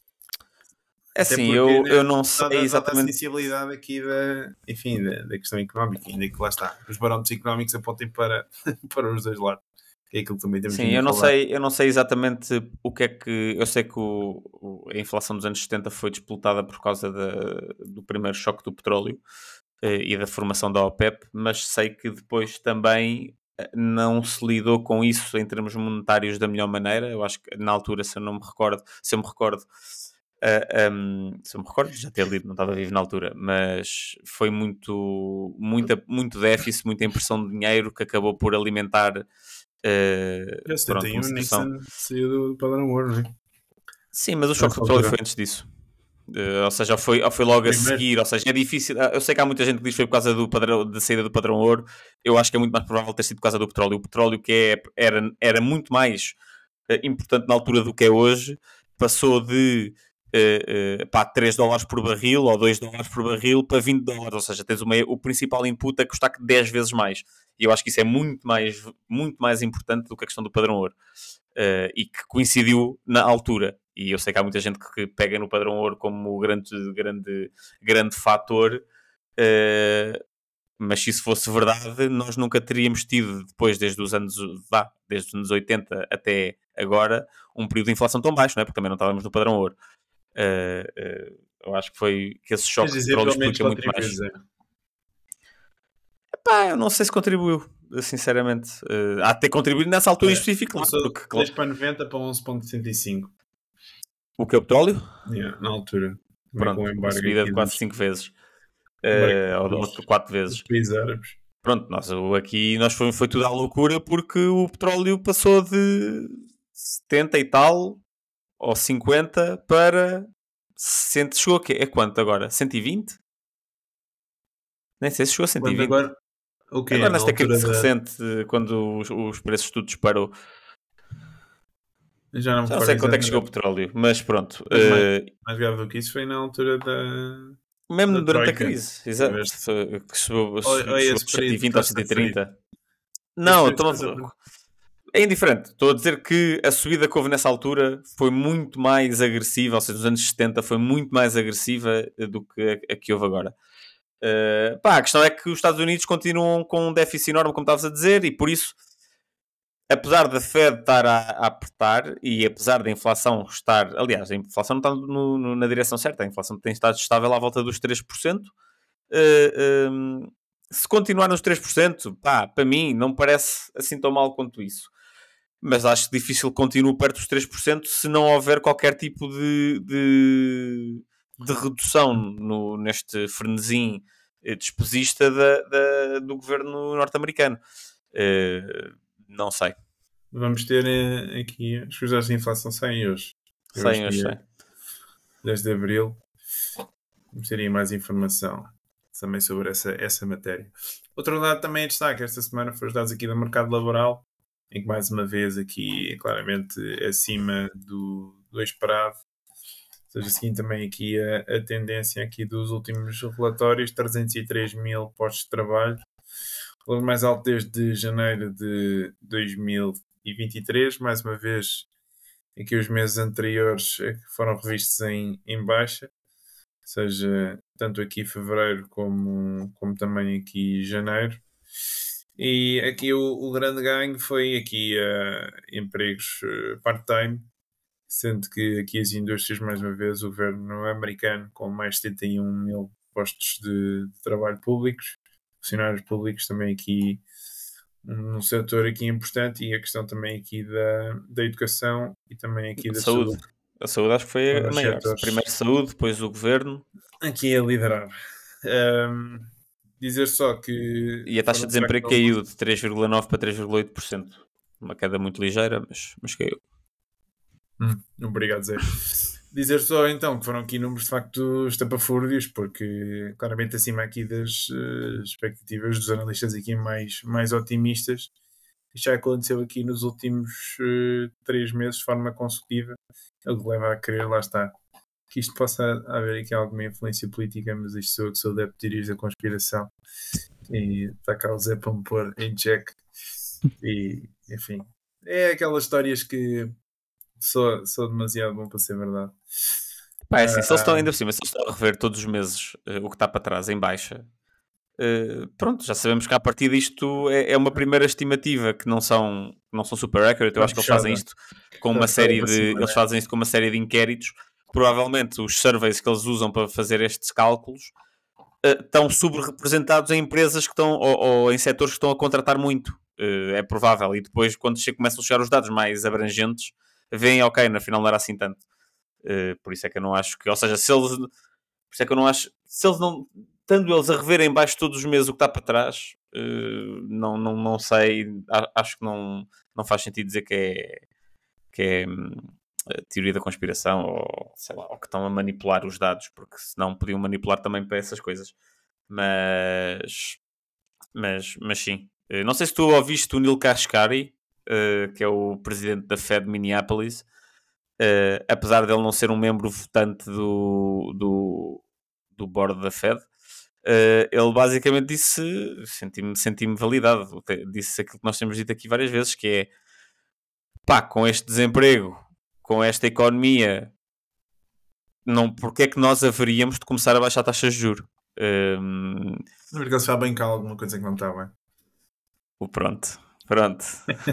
É Até assim, porque, eu, né, eu não sei dada, dada a exatamente. sensibilidade aqui da, enfim, da, da questão económica, ainda que lá está, os barómetros económicos apontem para, para os dois lados, que é aquilo que também temos Sim, vindo a eu não, falar. sei, eu não sei exatamente o que é que. Eu sei que o, o- a inflação dos anos setenta foi disputada por causa da- do primeiro choque do petróleo eh, e da formação da OPEP, mas sei que depois também eh, não se lidou com isso em termos monetários da melhor maneira. Eu acho que na altura, se eu não me recordo, se eu me recordo, eh, um, se eu me recordo, já ter lido, não estava vivo na altura, mas foi muito, muita, muito déficit, muita impressão de dinheiro que acabou por alimentar. Uh, Já pronto, setenta e um, uma situação. Nixon saiu do padrão ouro, não é? Sim, mas o choque Nessa do petróleo altura. foi antes disso. Uh, ou seja, foi, foi logo a Primeiro. seguir. Ou seja, é difícil. Eu sei que há muita gente que diz que foi por causa do padrão, da saída do padrão ouro. Eu acho que é muito mais provável ter sido por causa do petróleo. O petróleo, que é, era, era muito mais uh, importante na altura do que é hoje, passou de uh, uh, pá, três dólares por barril ou dois dólares por barril para vinte dólares. Ou seja, tens uma, o principal input a custar dez vezes mais. E eu acho que isso é muito mais, muito mais importante do que a questão do padrão ouro. Uh, e que coincidiu na altura. E eu sei que há muita gente que pega no padrão ouro como o grande, grande, grande fator, uh, mas se isso fosse verdade, nós nunca teríamos tido, depois, desde os anos, vá, desde os anos oitenta até agora, um período de inflação tão baixo, não é? Porque também não estávamos no padrão ouro. Uh, uh, eu acho que foi que esse choque de petróleo explica muito mais. É. Epá, eu não sei se contribuiu, sinceramente. Uh, há de ter contribuído nessa altura É, em específico. Claro, Começou porque, de dez para noventa para onze vírgula sessenta e cinco. o que é o petróleo? Yeah, na altura. Também Pronto, com o uma embargo subida de aqui quase dos- cinco vezes. embargo Uh, ou, dos- ou quatro dos vezes. países árabes. Pronto, nós o- aqui nós foi, foi tudo à loucura porque o petróleo passou de setenta e tal ou cinquenta para cem. Chegou a quê? É quanto agora? cento e vinte? Nem sei se chegou a cento e Quando vinte. agora, o que Agora Na nesta altura crise da... recente, quando os, os preços tudo disparou. Já não me Já não recordo sei quanto é que chegou o exatamente. petróleo, mas pronto. Mas mais- uh, Mais grave do que isso foi na altura da... mesmo da durante Troika. a crise, exato. Tiveste- Foi- que chegou, Ou- chegou ou esse aos cento e vinte período ou que cento e estás a referir? trinta. Não, Esse estou período que estás a é indiferente. Estou a dizer que a subida que houve nessa altura foi muito mais agressiva, ou seja, nos anos setenta foi muito mais agressiva do que a, a que houve agora. Uh, pá, a questão é que os Estados Unidos continuam com um déficit enorme, como estavas a dizer, e por isso, apesar da Fed estar a, a apertar e apesar da inflação estar... Aliás, a inflação não está no, no, na direção certa. A inflação tem estado estável à volta dos três por cento. Uh, um, se continuar nos três por cento, pá, para mim não parece assim tão mal quanto isso. Mas acho difícil que continue perto dos três por cento se não houver qualquer tipo de, de, de redução no, neste frenesim despesista da, da, do governo norte-americano. Uh, não sei. vamos ter uh, aqui os resultados de inflação saem hoje. Saem hoje, sai. dez de Abril. Vamos ter aí mais informação também sobre essa, essa matéria. Outro dado também é destaque esta semana foi os dados aqui do mercado laboral, em que mais uma vez aqui claramente acima do, do esperado. Ou seja, seguindo também aqui a, a tendência aqui dos últimos relatórios, trezentos e três mil postos de trabalho, o valor mais alto desde janeiro de dois mil e vinte e três, mais uma vez aqui os meses anteriores foram revistos em, em baixa, ou seja, tanto aqui fevereiro como, como também aqui janeiro. E aqui o, o grande ganho foi aqui uh, empregos uh, part-time, sendo que aqui as indústrias, mais uma vez, o governo americano com mais de setenta e um mil postos de, de trabalho públicos, funcionários públicos também aqui num setor aqui importante, e a questão também aqui da, da educação e também aqui da saúde. saúde. A saúde acho que foi a Os maior. setores. Primeiro saúde, depois o governo. Aqui a liderar. Um, dizer só que... E a taxa de desemprego caiu de três vírgula nove por cento para três vírgula oito por cento. Uma queda muito ligeira, mas, mas caiu. Hum, obrigado, Zé. Dizer só então que foram aqui números de facto estapafúrdios, porque claramente acima aqui das uh, expectativas dos analistas aqui mais, mais otimistas. Isto já aconteceu aqui nos últimos uh, três meses de forma consecutiva, o que leva a crer, lá está, que isto possa haver aqui alguma influência política, mas isto sou eu que sou adepto de teorias da conspiração e está cá o Zé para me pôr em check. E enfim, é aquelas histórias que sou, sou demasiado bom para ser verdade. Pá, é assim, se eles estão ainda por cima, se eles estão a rever todos os meses uh, o que está para trás em baixa, uh, pronto, já sabemos que a partir disto é, é uma primeira estimativa que não são, não são super accurate. Eu acho que eles fazem isto com uma série de eles fazem isto com uma série de inquéritos. Provavelmente os surveys que eles usam para fazer estes cálculos uh, estão subrepresentados em empresas que estão ou, ou em setores que estão a contratar muito. Uh, é provável, e depois quando che- começam a chegar os dados mais abrangentes, veem, ok, na final não era assim tanto. Uh, por isso é que eu não acho que, ou seja, se eles, por isso é que eu não acho, se eles não, estando eles a rever em baixo todos os meses o que está para trás, uh, não, não, não sei, a, acho que não, não faz sentido dizer que é, que é hum, teoria da conspiração, ou sei lá, ou que estão a manipular os dados, porque senão podiam manipular também para essas coisas. Mas, mas, mas sim. Uh, não sei se tu ouviste o Neil Kashkari, uh, que é o presidente da Fed de Minneapolis. Uh, apesar de ele não ser um membro votante do, do, do board da Fed, uh, ele basicamente disse, senti-me, senti-me validado, disse aquilo que nós temos dito aqui várias vezes, que é, pá, com este desemprego, com esta economia, não, porque é que nós haveríamos de começar a baixar taxas de juros? Um, Porque eles sabem que há alguma coisa que não está bem. O pronto, pronto.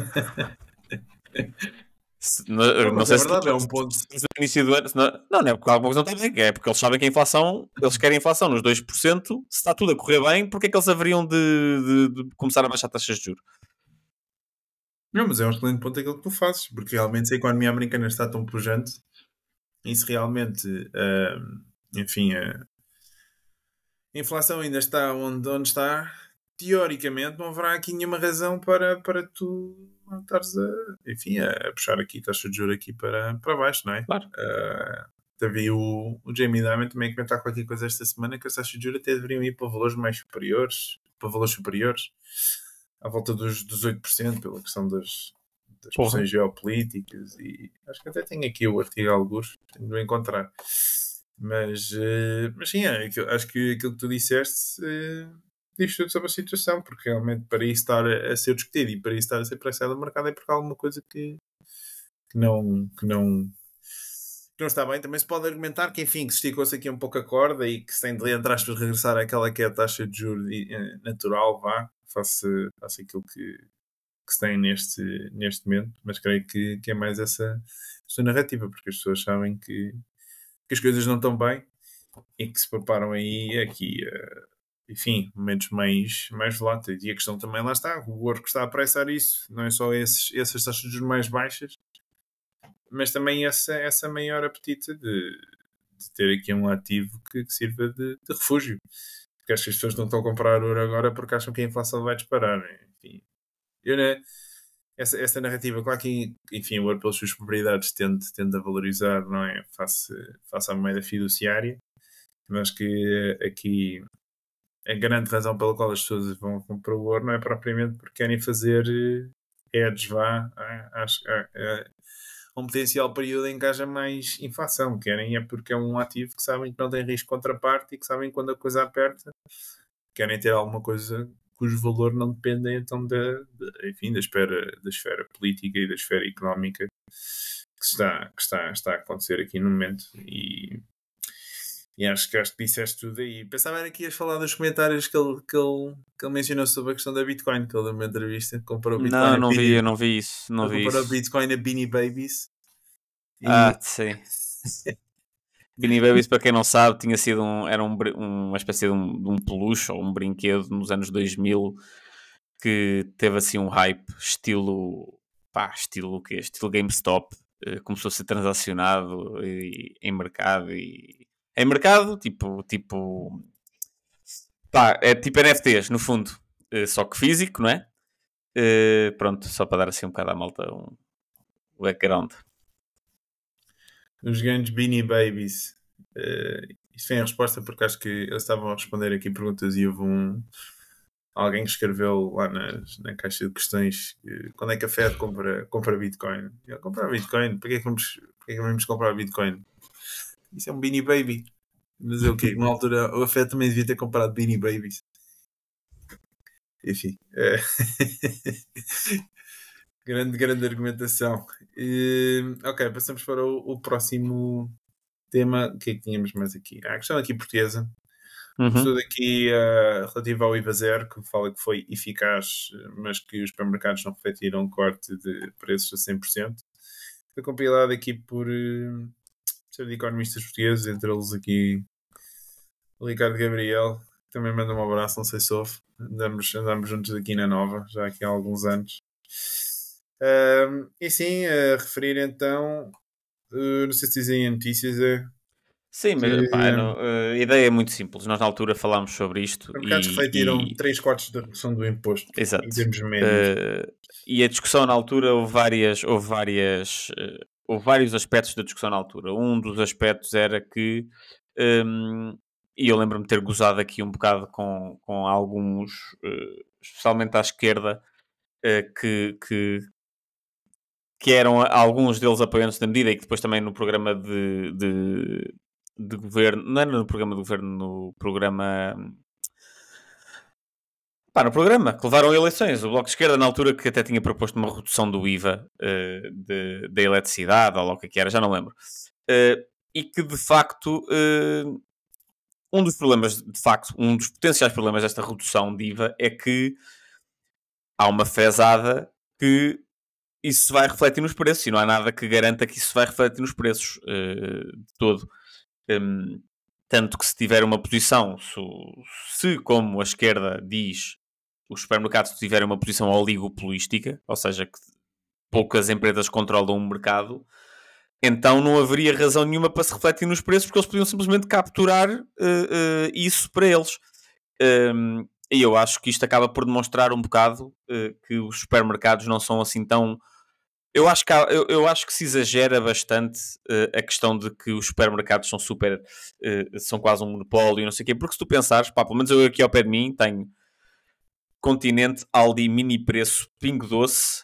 Se, não, Não, não sei é se verdade, tu, é um ponto. no início do ano, não, não, não é porque alguma coisa não está bem, é porque eles sabem que a inflação, eles querem inflação nos dois por cento, se está tudo a correr bem, porque é que eles haveriam de, de, de começar a baixar taxas de juros? Não, mas é um excelente ponto aquilo que tu fazes, porque realmente se a economia americana está tão pujante, e se realmente, uh, enfim, a inflação ainda está onde, onde está, teoricamente não haverá aqui nenhuma razão para, para tu estares a, enfim, a puxar aqui taxa de juros aqui para, para baixo, não é? Claro. Uh, Teve o, o Jamie Dimon também a comentar qualquer coisa esta semana, que as taxas de juros até deveriam ir para valores mais superiores, para valores superiores, à volta dos, dos oito por cento, pela questão das, das questões geopolíticas, e acho que até tenho aqui o artigo alguns, tenho de encontrar. Mas, uh, mas sim, é, acho que aquilo que tu disseste uh, diz tudo sobre a situação, porque realmente para isso estar a, a ser discutido e para isso estar a ser pressado no mercado é porque há alguma coisa que, que, não, que, não, que não está bem. Também se pode argumentar que, enfim, que se esticou-se aqui um pouco a corda e que se tem de, entre aspas, regressar àquela que é a taxa de juros natural, vá, face, face aquilo que, que se tem neste, neste momento, mas creio que, que é mais essa, essa narrativa, porque as pessoas sabem que que as coisas não estão bem e que se preparam aí aqui, uh, enfim, momentos mais, mais voláteis. E a questão também lá está, o work está a apressar isso, não é só esses, essas taxas de juros mais baixas, mas também essa, essa maior apetite de, de ter aqui um ativo que, que sirva de, de refúgio. Porque acho que as pessoas não estão a comprar ouro agora porque acham que a inflação vai disparar. Enfim, eu, né, essa, essa narrativa, claro que, enfim, o ouro pelas suas propriedades tende, tende a valorizar, não é? Face, face à moeda fiduciária. Mas que aqui a grande razão pela qual as pessoas vão comprar o ouro não é propriamente porque querem fazer hedge, vá, a, a, a, a um potencial período em que haja mais inflação. Querem é porque é um ativo que sabem que não tem risco de contraparte e que sabem que quando a coisa aperta querem ter alguma coisa cujo valor não depende então da, da, enfim, da, esfera, da esfera política e da esfera económica que está, que está, está a acontecer aqui no momento. E E acho que, acho que disseste tudo aí. Pensava era que ias falar dos comentários que ele, que, ele, que ele mencionou sobre a questão da Bitcoin, que ele deu uma entrevista, comparou Bitcoin Não, a não vi, Beanie, eu não vi isso. Não vi comparou isso. Bitcoin a Beanie Babies. E... Ah, sim. Beanie Babies, para quem não sabe, tinha sido um, era um, uma espécie de um, de um peluche ou um brinquedo nos anos dois mil que teve assim um hype estilo, pá, estilo o quê? Estilo GameStop. Começou a ser transacionado e, em mercado e em mercado, tipo, tipo pá, é tipo N F Ts, no fundo, só que físico, não é? Uh, pronto, só para dar assim um bocado à malta um background. Os grandes Beanie Babies. Uh, isso vem a resposta porque acho que eles estavam a responder aqui perguntas e houve um alguém que escreveu lá na, na caixa de questões uh, quando é que a Fed compra, compra Bitcoin. Eu, comprar Bitcoin? Para que é que vamos, para que é que vamos comprar Bitcoin? Isso é um Beanie Baby. Mas é o quê? Numa altura a Fed também devia ter comprado Beanie Babies. Enfim. É... grande, grande argumentação. E, ok, passamos para o, o próximo tema. O que é que tínhamos mais aqui? Ah, a questão aqui portuguesa. Uhum. Estou daqui uh, relativo ao I V A zero, que fala que foi eficaz, mas que os supermercados não refletiram um corte de preços a cem por cento. Foi compilado aqui por uh, de economistas portugueses, entre eles aqui o Ricardo Gabriel, que também manda um abraço, não sei se ouve. Andamos, andamos juntos aqui na Nova, já aqui há alguns anos. Uh, e sim, a referir então, uh, não sei se dizem notícias, é... Sim, mas que, pá, não, uh, a ideia é muito simples. Nós na altura falámos sobre isto. Os mercados refletiram e... três quartos da redução do imposto. Exato. Em termos médios. Uh, e a discussão na altura houve várias, houve várias, uh, houve vários aspectos da discussão na altura. Um dos aspectos era que, um, e eu lembro-me de ter gozado aqui um bocado com, com alguns, uh, especialmente à esquerda, uh, que, que, que eram alguns deles apoiantes da medida e que depois também no programa de, de, de governo, não era no programa de governo, no programa... Pá, no programa, que levaram a eleições. O Bloco de Esquerda, na altura, que até tinha proposto uma redução do I V A uh, de, da eletricidade, ou lá o que era, já não lembro. Uh, e que, de facto, uh, um dos problemas, de facto, um dos potenciais problemas desta redução de I V A é que há uma fezada que isso se vai refletir nos preços, e não há nada que garanta que isso se vai refletir nos preços uh, de todo. Um, tanto que se tiver uma posição, se, se como a esquerda diz, os supermercados tiverem uma posição oligopolística, ou seja, que poucas empresas controlam o mercado, então não haveria razão nenhuma para se refletir nos preços, porque eles podiam simplesmente capturar uh, uh, isso para eles. Um, e eu acho que isto acaba por demonstrar um bocado uh, que os supermercados não são assim tão... Eu acho que, há, eu, eu acho que se exagera bastante uh, a questão de que os supermercados são super... Uh, são quase um monopólio e não sei o quê, porque se tu pensares, pá, pelo menos eu aqui ao pé de mim tenho Continente, Aldi, Mini Preço, Pingo Doce.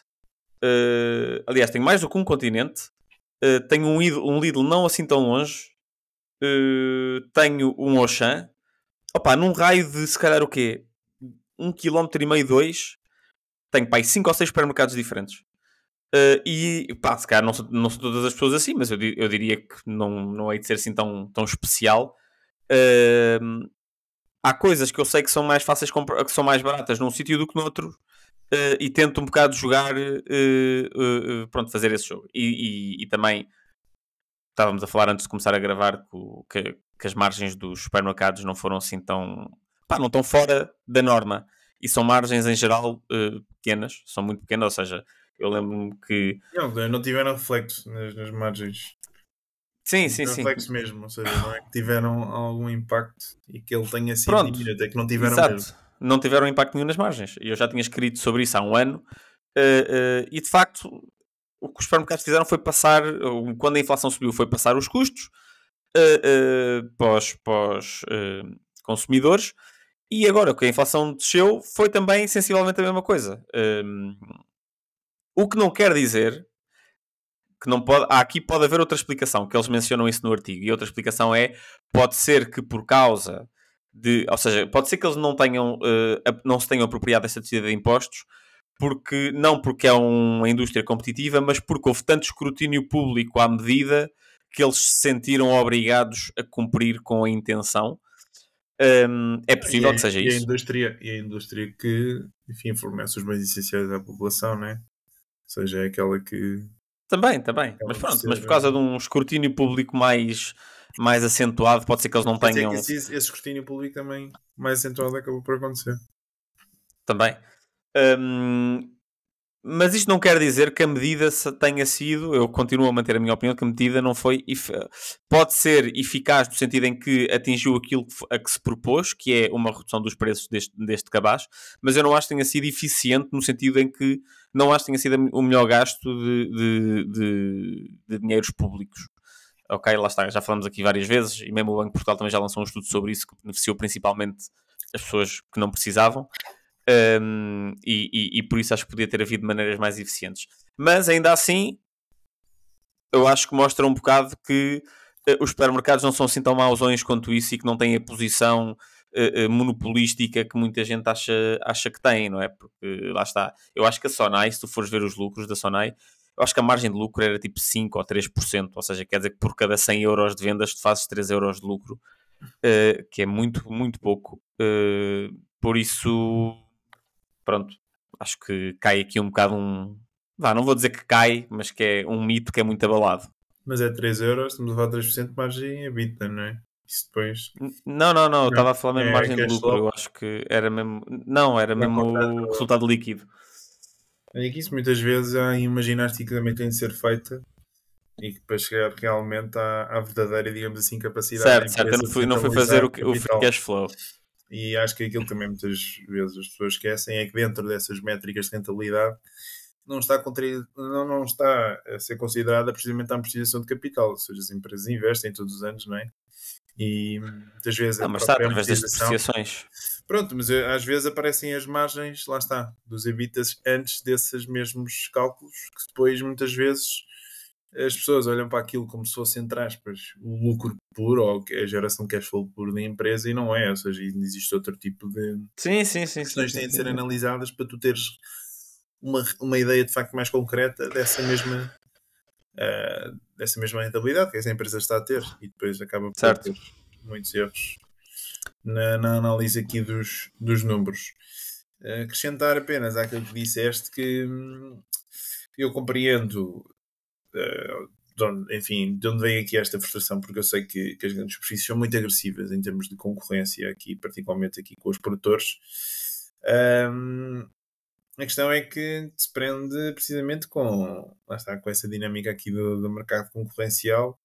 Uh, aliás, tenho mais do que um Continente. Uh, tenho um, um Lidl não assim tão longe. Uh, tenho um Auchan. Opa, num raio de, se calhar, o quê? Um quilómetro e meio, dois. Tenho, pá, cinco ou seis supermercados diferentes. Uh, e, pá, se calhar não são, não são todas as pessoas assim, mas eu, eu diria que não, não hei de ser assim tão, tão especial. Uh, há coisas que eu sei que são mais fáceis, que são mais baratas num sítio do que no outro, uh, e tento um bocado jogar, uh, uh, uh, pronto, fazer esse jogo. E, e, e também estávamos a falar antes de começar a gravar que, que as margens dos supermercados não foram assim tão, pá, não estão fora da norma. E são margens em geral uh, pequenas, são muito pequenas, ou seja, eu lembro-me que... Não, não tiveram reflexo nas, nas margens. Sim, sim, sim. Reflexo mesmo, ou seja, não é que tiveram algum impacto e que ele tenha sido diminuído, é que não tiveram Exato. mesmo. Não tiveram impacto nenhum nas margens. Eu já tinha escrito sobre isso há um ano, Uh, uh, e de facto, o que os supermercados fizeram foi passar, quando a inflação subiu, foi passar os custos uh, uh, para os, para os uh, consumidores. E agora que a inflação desceu, foi também sensivelmente a mesma coisa. Um, o que não quer dizer que não pode... Ah, aqui pode haver outra explicação, que eles mencionam isso no artigo. E outra explicação é, pode ser que por causa de... Ou seja, pode ser que eles não tenham, uh, não se tenham apropriado dessa descida de impostos, porque, não porque é uma indústria competitiva, mas porque houve tanto escrutínio público à medida que eles se sentiram obrigados a cumprir com a intenção. Um, é possível e que seja e isso. A indústria, e a indústria que, enfim, fornece os bens essenciais à população, não é? Ou seja, é aquela que... Também, também. Acaba Mas por pronto, ser- mas por causa de um escrutínio público mais, mais acentuado, pode ser que eles não Pode ser tenham... que esse, esse escrutínio público também, mais acentuado, acabou por acontecer. Também. Um, mas isto não quer dizer que a medida tenha sido, eu continuo a manter a minha opinião, que a medida não foi, pode ser eficaz no sentido em que atingiu aquilo a que se propôs, que é uma redução dos preços deste, deste cabaz, mas eu não acho que tenha sido eficiente no sentido em que não acho que tenha sido o melhor gasto de, de, de, de dinheiros públicos. Ok, lá está, já falamos aqui várias vezes, e mesmo o Banco de Portugal também já lançou um estudo sobre isso, que beneficiou principalmente as pessoas que não precisavam. Um, e, e, e por isso acho que podia ter havido maneiras mais eficientes, mas ainda assim eu acho que mostra um bocado que uh, os supermercados não são assim tão mauzões quanto isso e que não têm a posição uh, uh, monopolística que muita gente acha, acha que tem, não é? Porque lá está, eu acho que a Sonai, se tu fores ver os lucros da Sonai, eu acho que a margem de lucro era tipo cinco ou três por cento, ou seja, quer dizer que por cada cem euros de vendas tu fazes três euros de lucro, uh, que é muito, muito pouco. Uh, por isso... Pronto, acho que cai aqui um bocado um... Vá, não vou dizer que cai, mas que é um mito que é muito abalado. Mas é três euros, estamos a falar de três por cento de margem EBITDA, não é? Isso depois... Não, não, não, eu estava a falar mesmo é margem de cash lucro, flow. eu acho que era mesmo... Não, era Vai mesmo contar o no- resultado líquido. É que isso muitas vezes há em uma ginástica que também tem de ser feita e que para chegar realmente à, à verdadeira, digamos assim, capacidade Certo, da certo, eu empresa não de fui, não fui fazer rentabilizar o, que- o free capital. cash flow. E acho que aquilo também muitas vezes as pessoas esquecem é que dentro dessas métricas de rentabilidade não está, contri... não, não está a ser considerada precisamente a amortização de capital, ou seja, as empresas investem todos os anos, não é? E muitas vezes Não, a mas está própria através das amortização... depreciações. Pronto, mas eh, às vezes aparecem as margens, lá está, dos EBITDAs antes desses mesmos cálculos, que depois muitas vezes as pessoas olham para aquilo como se fosse, entre aspas, o lucro puro ou a geração de cash flow puro da empresa e não é, ou seja, existe outro tipo de Sim, sim, sim. sim, questões sim, que têm de sim, ser sim. analisadas para tu teres uma, uma ideia de facto mais concreta dessa mesma uh, dessa mesma rentabilidade que essa empresa está a ter e depois acaba por Certo. ter muitos erros na, na análise aqui dos, dos números. Uh, acrescentar apenas àquilo que disseste que hum, eu compreendo uh, de onde, enfim, de onde vem aqui esta frustração, porque eu sei que, que as grandes superfícies são muito agressivas em termos de concorrência aqui, particularmente aqui com os produtores. Um, a questão é que se prende precisamente com, lá está, com essa dinâmica aqui do, do mercado concorrencial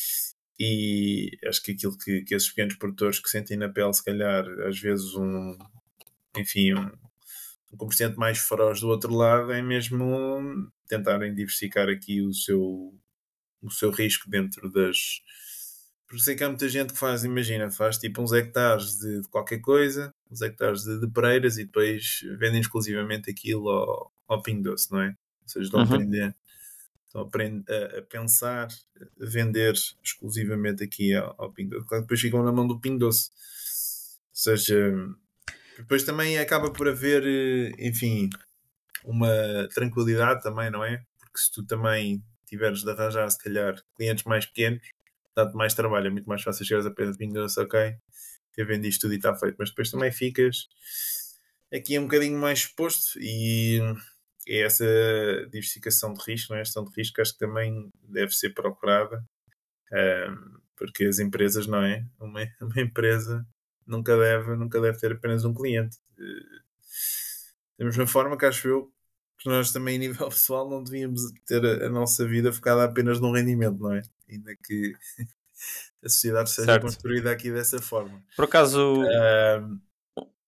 e acho que aquilo que, que esses pequenos produtores que sentem na pele, se calhar, às vezes um, enfim, um, um comerciante mais feroz do outro lado é mesmo tentarem diversificar aqui o seu, o seu risco dentro das... Porque sei que há muita gente que faz, imagina, faz tipo uns hectares de, de qualquer coisa, uns hectares de, de pereiras e depois vendem exclusivamente aquilo ao, ao Pingo Doce, não é? Ou seja, estão, Uhum. a, aprender, estão a, aprender, a, a pensar, a vender exclusivamente aqui ao, ao Pingo Doce. Claro que depois ficam na mão do Pingo Doce. Ou seja, depois também acaba por haver, enfim, uma tranquilidade também, não é? Porque se tu também tiveres de arranjar, se calhar, clientes mais pequenos, dá-te mais trabalho, é muito mais fácil chegares a pé de Pingo Doce, ok, eu vendi isto tudo e está feito, mas depois também ficas aqui um bocadinho mais exposto e é essa diversificação de risco, não é? A gestão de risco acho que também deve ser procurada, um, porque as empresas, não é? Uma, uma empresa nunca deve, nunca deve ter apenas um cliente. Da mesma forma que acho eu que nós também, a nível pessoal, não devíamos ter a, a nossa vida focada apenas num rendimento, não é? Ainda que a sociedade seja Certo. construída aqui dessa forma. Por acaso, Uh,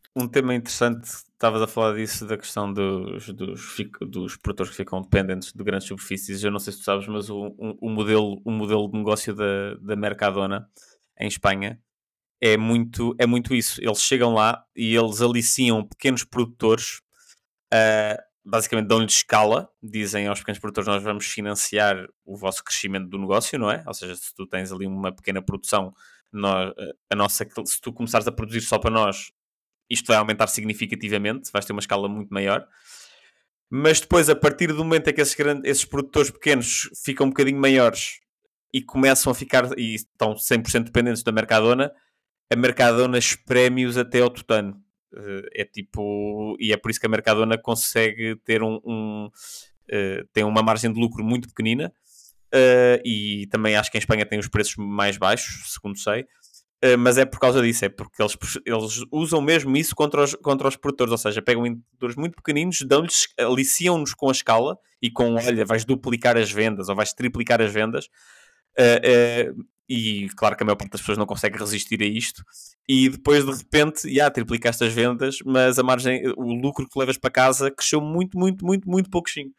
um tema interessante, estavas a falar disso, da questão dos, dos, fic- dos produtores que ficam dependentes de grandes superfícies. Eu não sei se tu sabes, mas o, o, o modelo, o modelo de negócio da, da Mercadona em Espanha é muito, é muito isso. Eles chegam lá e eles aliciam pequenos produtores, uh, basicamente dão-lhes escala, dizem aos pequenos produtores: nós vamos financiar o vosso crescimento do negócio, não é? Ou seja, se tu tens ali uma pequena produção, nós, a nossa, se tu começares a produzir só para nós, isto vai aumentar significativamente, vais ter uma escala muito maior. Mas depois, a partir do momento em que esses, grandes, esses produtores pequenos ficam um bocadinho maiores e começam a ficar, e estão cem por cento dependentes da Mercadona, a Mercadona espreme-os até ao tutano. É tipo, e é por isso que a Mercadona consegue ter um, um uh, tem uma margem de lucro muito pequenina, uh, e também acho que em Espanha tem os preços mais baixos, segundo sei. Uh, mas é por causa disso, é porque eles, eles usam mesmo isso contra os, contra os produtores, ou seja, pegam produtores muito pequeninos, dão-lhes, aliciam-nos com a escala e com, olha, vais duplicar as vendas ou vais triplicar as vendas, uh, uh, e claro que a maior parte das pessoas não consegue resistir a isto, e depois de repente, já triplicaste as vendas, mas a margem, o lucro que levas para casa cresceu muito, muito, muito, muito pouquinho.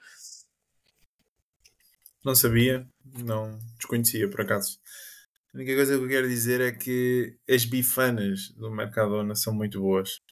Não sabia, não desconhecia por acaso. A única coisa que eu quero dizer é que as bifanas do Mercadona são muito boas.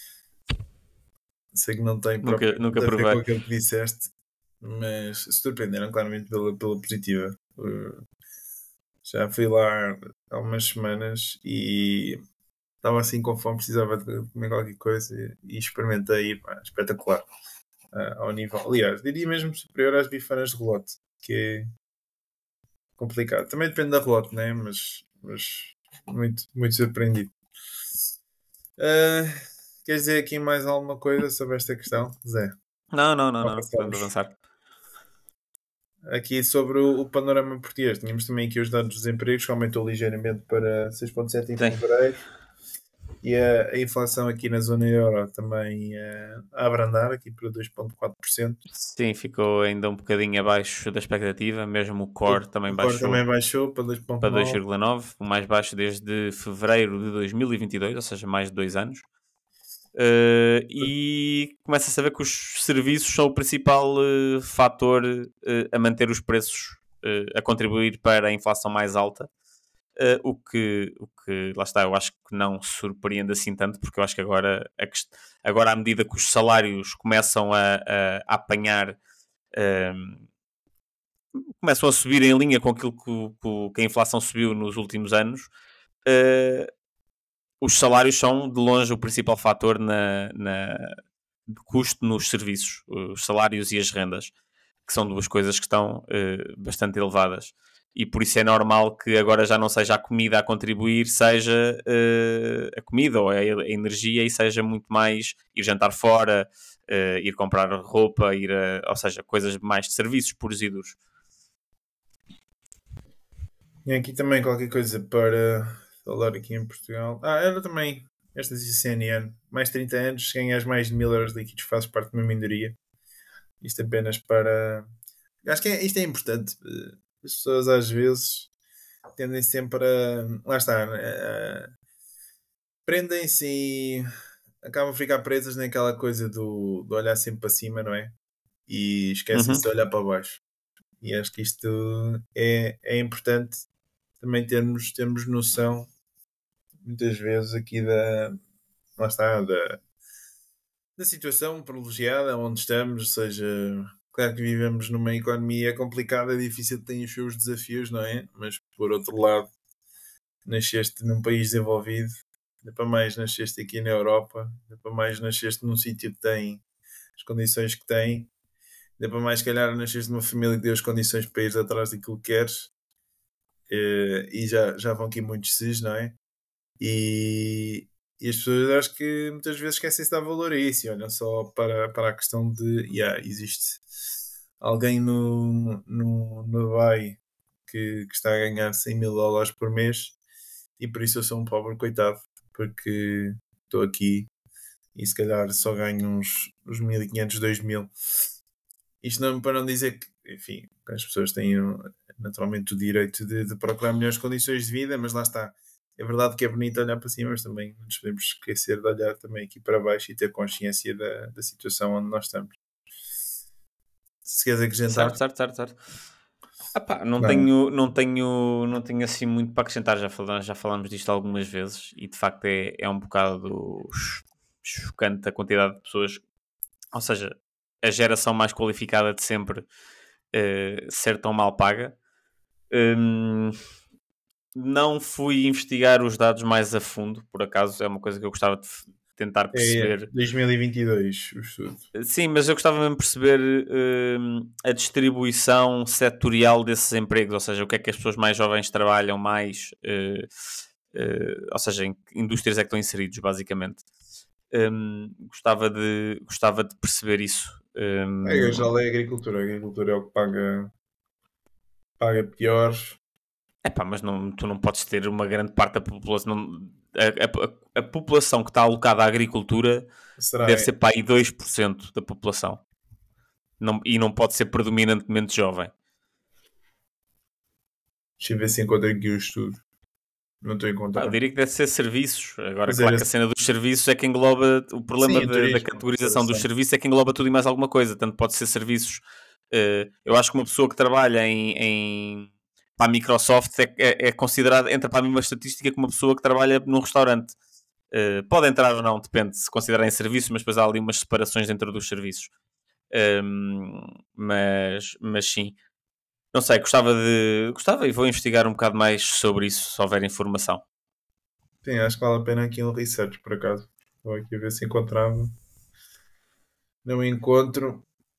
Sei que não tem Nunca, nunca a ver provei. com aquilo que disseste, mas se surpreenderam claramente pela, pela positiva. Uh, já fui lá há umas semanas e estava assim com fome, precisava de comer qualquer coisa e, e experimentei, pá, espetacular. Uh, ao nível, aliás, diria mesmo superior às bifanas de relote, que é complicado. Também depende da relote, né? Mas, mas muito, muito surpreendido. Uh, queres dizer aqui mais alguma coisa sobre esta questão, Zé? Não, não, não, Ou não. passamos? Podemos avançar. Aqui sobre o, o panorama português, tínhamos também aqui os dados dos empregos que aumentou ligeiramente para seis vírgula sete em Sim. fevereiro. E a, a inflação aqui na zona euro também uh, a abrandar aqui para dois vírgula quatro por cento. Sim, ficou ainda um bocadinho abaixo da expectativa. Mesmo o core O, também o baixou, core também baixou para dois vírgula para dois nove. vírgula nove, o mais baixo desde fevereiro de dois mil e vinte e dois, ou seja, mais de dois anos. Uh, e começa-se a ver que os serviços são o principal uh, fator uh, a manter os preços, uh, a contribuir para a inflação mais alta. Uh, o, que, o que, lá está, eu acho que não surpreende assim tanto, porque eu acho que agora, a quest... agora à medida que os salários começam a, a, a apanhar, um, começam a subir em linha com aquilo que, que a inflação subiu nos últimos anos, uh, os salários são de longe o principal fator na, na, de custo nos serviços, os salários e as rendas, que são duas coisas que estão uh, bastante elevadas. E por isso é normal que agora já não seja a comida a contribuir, seja uh, a comida ou a, a energia, e seja muito mais ir jantar fora, uh, ir comprar roupa, ir a, ou seja, coisas mais de serviços puros e duros. Tem aqui também qualquer coisa para falar aqui em Portugal. Ah, era também esta C N N. Mais trinta anos, se ganhas mais de mil euros líquidos, fazes parte de uma minoria. Isto apenas para... Acho que é, isto é importante. As pessoas às vezes tendem sempre a... Lá está. A... Prendem-se e acabam a ficar presas naquela coisa do, do olhar sempre para cima, não é? E esquecem-se de olhar para baixo. E acho que isto é, é importante também termos, termos noção, muitas vezes, aqui da, lá está, da, da situação privilegiada onde estamos. Ou seja, claro que vivemos numa economia complicada, difícil, tem os seus desafios, não é? Mas, por outro lado, nasceste num país desenvolvido, ainda para mais nasceste aqui na Europa, ainda para mais nasceste num sítio que tem as condições que tem, ainda para mais, se calhar, nasceste numa família que deu as condições para ir atrás daquilo que queres. Uh, e já, já vão aqui muitos sis, não é? E, e as pessoas acho que muitas vezes esquecem-se de dar valor a isso e olham só para, para a questão de yeah, existe alguém no, no, no Dubai que, que está a ganhar cem mil dólares por mês e por isso eu sou um pobre coitado, porque estou aqui e se calhar só ganho uns, uns mil e quinhentos, dois mil. Isto não, para não dizer que, enfim, as pessoas têm naturalmente o direito de, de procurar melhores condições de vida, mas lá está. é verdade que é bonito olhar para cima, mas também não nos podemos esquecer de olhar também aqui para baixo e ter consciência da, da situação onde nós estamos. Se queres acrescentar. Certo, certo, certo, certo. Ah pá, não, Não. tenho, não, tenho, não tenho assim muito para acrescentar, já falamos, já falámos disto algumas vezes e de facto é, é um bocado chocante a quantidade de pessoas, ou seja, a geração mais qualificada de sempre uh, ser tão mal paga. Um, não fui investigar os dados mais a fundo, por acaso é uma coisa que eu gostava de tentar perceber. É dois mil e vinte e dois o estudo. Sim, mas eu gostava mesmo de perceber uh, a distribuição setorial desses empregos, ou seja, o que é que as pessoas mais jovens trabalham mais, uh, uh, ou seja, em que indústrias é que estão inseridos, basicamente. Um, gostava, de, gostava de perceber isso. Um, É, eu já leio a agricultura. A agricultura é o que paga, paga pior. Epá, mas não, tu não podes ter uma grande parte da população. Não, a, a, a população que está alocada à agricultura Será deve é? ser para aí dois por cento da população. Não, e não pode ser predominantemente jovem. Deixa eu ver se encontro aqui o estudo. Não estou a Ah, encontrar. eu diria que deve ser serviços. Agora, Mas claro era- que a cena dos serviços é que engloba. O problema Sim, da, turismo, da categorização dos restauração. serviços é que engloba tudo e mais alguma coisa. Tanto pode ser serviços. eh, eu acho que uma pessoa que trabalha em, em para a Microsoft é, é, é considerada, entra para a mesma estatística que uma pessoa que trabalha num restaurante. Eh, pode entrar ou não, depende se considerarem serviços, mas depois há ali umas separações dentro dos serviços. Um, mas, mas sim. Não sei, gostava de. Gostava e vou investigar um bocado mais sobre isso se houver informação. Sim, acho que vale a pena aqui um research, por acaso. Vou aqui ver se encontrava. Não encontro.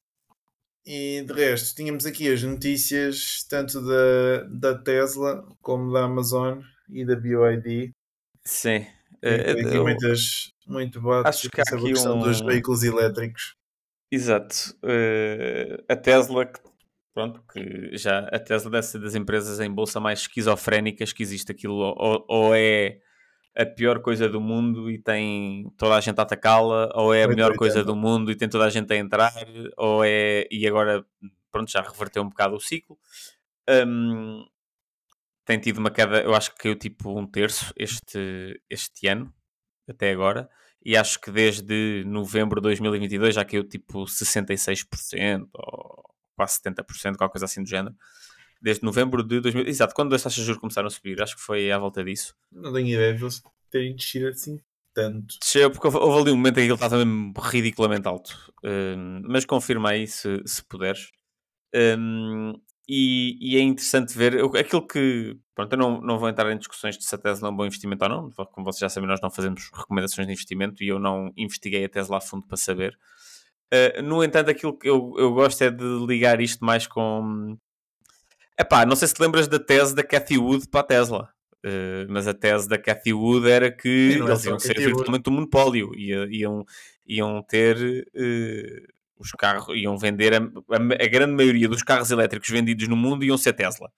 E de resto, tínhamos aqui as notícias tanto da, da Tesla como da Amazon e da B Y D. Sim. Tem Eh, aqui eu muitas, muito boatos acho que há sobre a aqui questão dos um. veículos elétricos. Exato. Eh, a Tesla, que, pronto, que já a Tesla deve ser das empresas em bolsa mais esquizofrénicas que existe. Aquilo ou, ou é a pior coisa do mundo e tem toda a gente a atacá-la, ou é a melhor coisa do mundo e tem toda a gente a entrar, ou é. E agora, pronto, já reverteu um bocado o ciclo. Um, tem tido uma queda, eu acho que caiu tipo um terço este, este ano, até agora, e acho que desde novembro de dois mil e vinte e dois já caiu tipo sessenta e seis por cento ou quase setenta por cento, qualquer coisa assim do género. Desde novembro de dois mil. Exato, quando as taxas de juros começaram a subir, acho que foi à volta disso. Não tenho ideia de eles terem descido assim tanto. Desceu, porque houve, houve ali um momento em que ele estava mesmo ridiculamente alto. Um, mas confirma aí se, se puderes. Um, e, e é interessante ver eu- aquilo que. Pronto, eu não, não vou entrar em discussões de se a Tesla é um bom investimento ou não. Como vocês já sabem, nós não fazemos recomendações de investimento e eu não investiguei a Tesla a fundo para saber. Uh, no entanto, aquilo que eu, eu gosto é de ligar isto mais com. Epá, não sei se te lembras da tese da Cathy Wood para a Tesla. Uh, mas a tese da Cathy Wood era que E não é eles só iam a ser Cathy Wood. virtualmente um monopólio. Ia- Iam, iam ter uh, os carros, iam vender a, a, a grande maioria dos carros elétricos vendidos no mundo iam ser Tesla.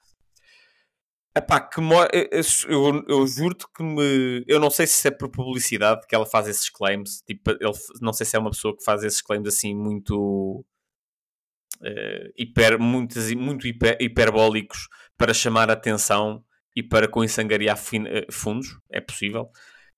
Epá, que mo- eu, eu, eu juro-te que me. Eu não sei se é por publicidade que ela faz esses claims. Tipo, ele, não sei se é uma pessoa que faz esses claims assim muito. Uh, hiper, muitos, muito hiper, hiperbólicos para chamar a atenção e para com isso angariar fin, uh, fundos. É possível.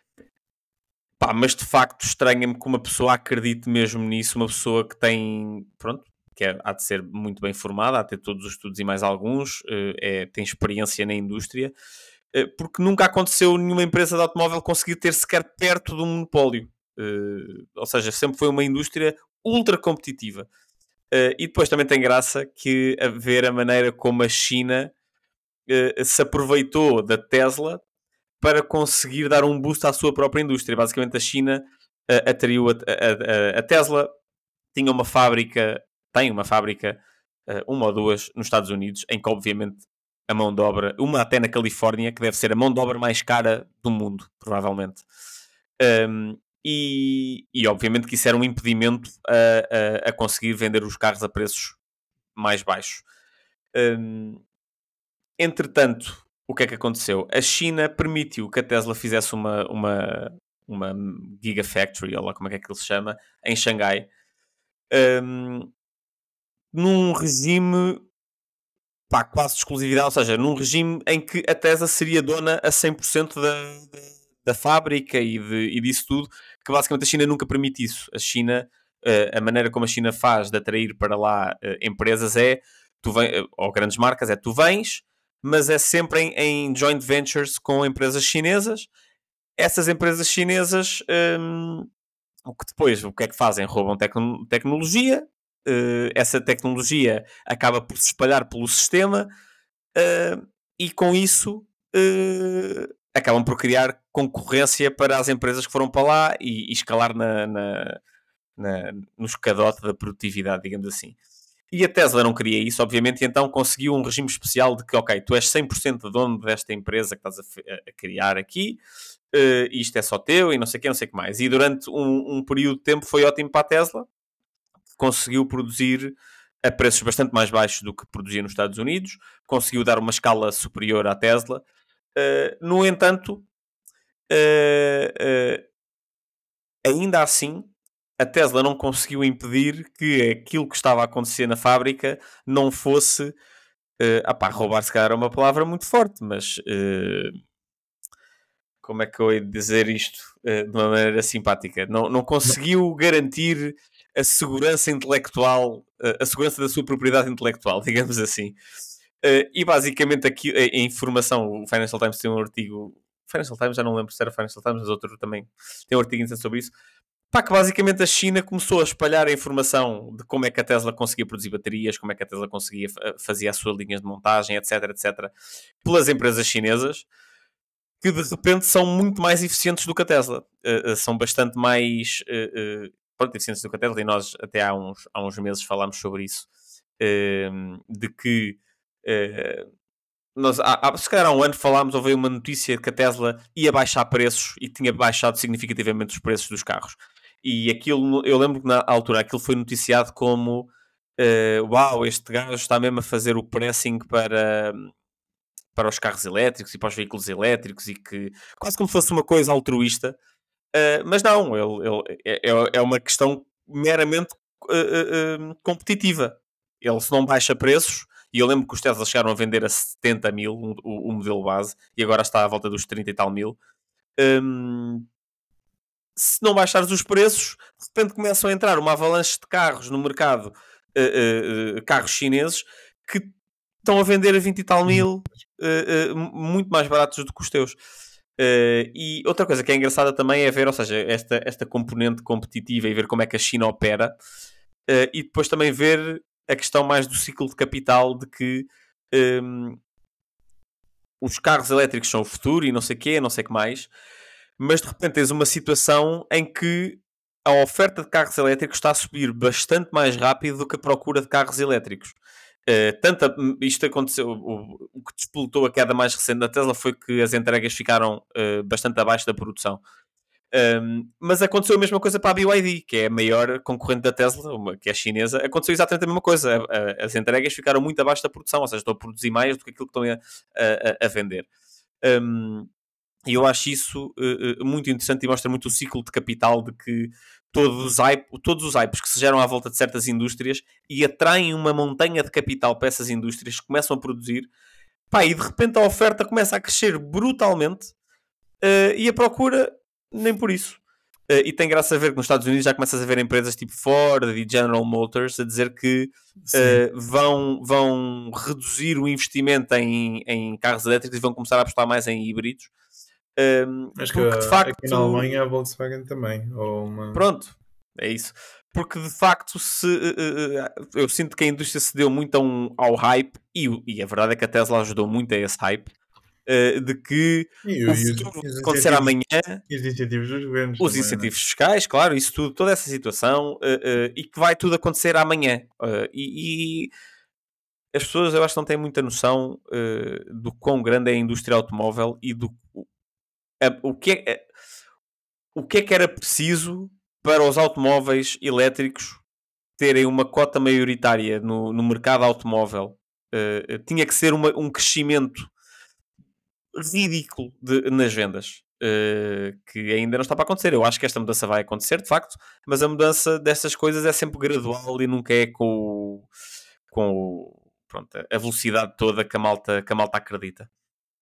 Pá, mas de facto estranha-me que uma pessoa acredite mesmo nisso, uma pessoa que tem, pronto, que é, há de ser muito bem formada, há de ter todos os estudos e mais alguns, uh, é, tem experiência na indústria, uh, porque nunca aconteceu nenhuma empresa de automóvel conseguir ter sequer perto de um monopólio. Uh, ou seja, sempre foi uma indústria ultra competitiva. Uh, e depois também tem graça que a ver a maneira como a China uh, se aproveitou da Tesla para conseguir dar um boost à sua própria indústria. Basicamente a China uh, atraiu a, a, a, a Tesla, tinha uma fábrica, tem uma fábrica, uh, uma ou duas nos Estados Unidos, em que obviamente a mão de obra, uma até na Califórnia, que deve ser a mão de obra mais cara do mundo, provavelmente. Um, E, e obviamente que isso era um impedimento a, a, a conseguir vender os carros a preços mais baixos. Um, entretanto, o que é que aconteceu? A China permitiu que a Tesla fizesse uma, uma, uma Gigafactory, ou lá como é que, é que ele se chama, em Xangai, um, num regime pá, quase exclusividade, ou seja, num regime em que a Tesla seria dona a cem por cento da, da, da fábrica e, de, e disso tudo, que basicamente a China nunca permite isso. A China, uh, a maneira como a China faz de atrair para lá uh, empresas é, tu vem, uh, ou grandes marcas, é tu vens, mas é sempre em, em joint ventures com empresas chinesas. Essas empresas chinesas, um, o que depois, o que é que fazem? Roubam tecno- tecnologia, uh, essa tecnologia acaba por se espalhar pelo sistema uh, e com isso uh, acabam por criar concorrência para as empresas que foram para lá e, e escalar na, na, na, no escadote da produtividade, digamos assim. E a Tesla não queria isso, obviamente, e então conseguiu um regime especial de que, ok, tu és cem por cento dono desta empresa que estás a, a criar aqui, uh, isto é só teu e não sei o que, não sei o que mais. E durante um, um período de tempo foi ótimo para a Tesla, conseguiu produzir a preços bastante mais baixos do que produzia nos Estados Unidos, conseguiu dar uma escala superior à Tesla. Uh, no entanto, uh, uh, ainda assim, a Tesla não conseguiu impedir que aquilo que estava a acontecer na fábrica não fosse... Uh, apá, roubar se calhar é uma palavra muito forte, mas... Uh, como é que eu ia dizer isto uh, de uma maneira simpática? Não, não conseguiu garantir a segurança intelectual, uh, a segurança da sua propriedade intelectual, digamos assim. Uh, e basicamente aqui a, a informação, o Financial Times tem um artigo... Financial Times, já não lembro se era Financial Times, mas outro também tem um artigo interessante sobre isso. Pá, que basicamente a China começou a espalhar a informação de como é que a Tesla conseguia produzir baterias, como é que a Tesla conseguia fazia as suas linhas de montagem, etc, etc, pelas empresas chinesas, que de repente são muito mais eficientes do que a Tesla. Uh, uh, são bastante mais uh, uh, pronto, eficientes do que a Tesla, e nós até há uns, há uns meses falámos sobre isso, uh, de que uh, nós, há, há, se calhar há um ano falámos, houve uma notícia de que a Tesla ia baixar preços e tinha baixado significativamente os preços dos carros. E aquilo, eu lembro que na altura aquilo foi noticiado como uh, uau, este gajo está mesmo a fazer o pressing para, para os carros elétricos e para os veículos elétricos, e que quase como fosse uma coisa altruísta, uh, mas não, ele, ele, é, é uma questão meramente uh, uh, competitiva. Ele, se não baixa preços, e eu lembro que os Tesla chegaram a vender a setenta mil o, o modelo base, e agora está à volta dos trinta e tal mil. Um, se não baixares os preços, de repente começam a entrar uma avalanche de carros no mercado, uh, uh, carros chineses, que estão a vender a vinte e tal mil, uh, uh, muito mais baratos do que os teus. Uh, e outra coisa que é engraçada também é ver, ou seja, esta, esta componente competitiva e ver como é que a China opera, uh, e depois também ver a questão mais do ciclo de capital, de que um, os carros elétricos são o futuro e não sei o quê, não sei o que mais, mas de repente tens uma situação em que a oferta de carros elétricos está a subir bastante mais rápido do que a procura de carros elétricos. Uh, tanto a, isto aconteceu, o, o que despolutou a queda mais recente da Tesla foi que as entregas ficaram uh, bastante abaixo da produção. Um, mas aconteceu a mesma coisa para a B Y D, que é a maior concorrente da Tesla, uma, que é chinesa. Aconteceu exatamente a mesma coisa. A, a, as entregas ficaram muito abaixo da produção, ou seja, estão a produzir mais do que aquilo que estão a, a, a vender. Um, e eu acho isso uh, muito interessante, e mostra muito o ciclo de capital, de que todos os, hype, todos os hypes que se geram à volta de certas indústrias e atraem uma montanha de capital para essas indústrias, que começam a produzir, pá, e de repente a oferta começa a crescer brutalmente, uh, e a procura nem por isso. Uh, e tem graça a ver que nos Estados Unidos já começas a ver empresas tipo Ford e General Motors a dizer que uh, vão, vão reduzir o investimento em, em carros elétricos e vão começar a apostar mais em híbridos. Um, Acho que de facto, aqui na Alemanha a Volkswagen também. Ou uma... Pronto, é isso. Porque de facto se, uh, uh, eu sinto que a indústria se deu muito a um, ao hype, e, e a verdade é que a Tesla ajudou muito a esse hype, uh, de que e, o e futuro os, vai acontecer amanhã. E os incentivos dos governos. Os também, incentivos né? fiscais, claro, isso tudo, toda essa situação, uh, uh, e que vai tudo acontecer amanhã. Uh, e, e as pessoas, eu acho que não têm muita noção uh, do quão grande é a indústria automóvel e do uh, o, que é, uh, o que é que era preciso para os automóveis elétricos terem uma cota maioritária no, no mercado automóvel. Uh, tinha que ser uma, um crescimento ridículo de, nas vendas. Uh, que ainda não está para acontecer. Eu acho que esta mudança vai acontecer, de facto, mas a mudança destas coisas é sempre gradual e nunca é com o, com o, pronto, a velocidade toda que a malta, que a malta acredita.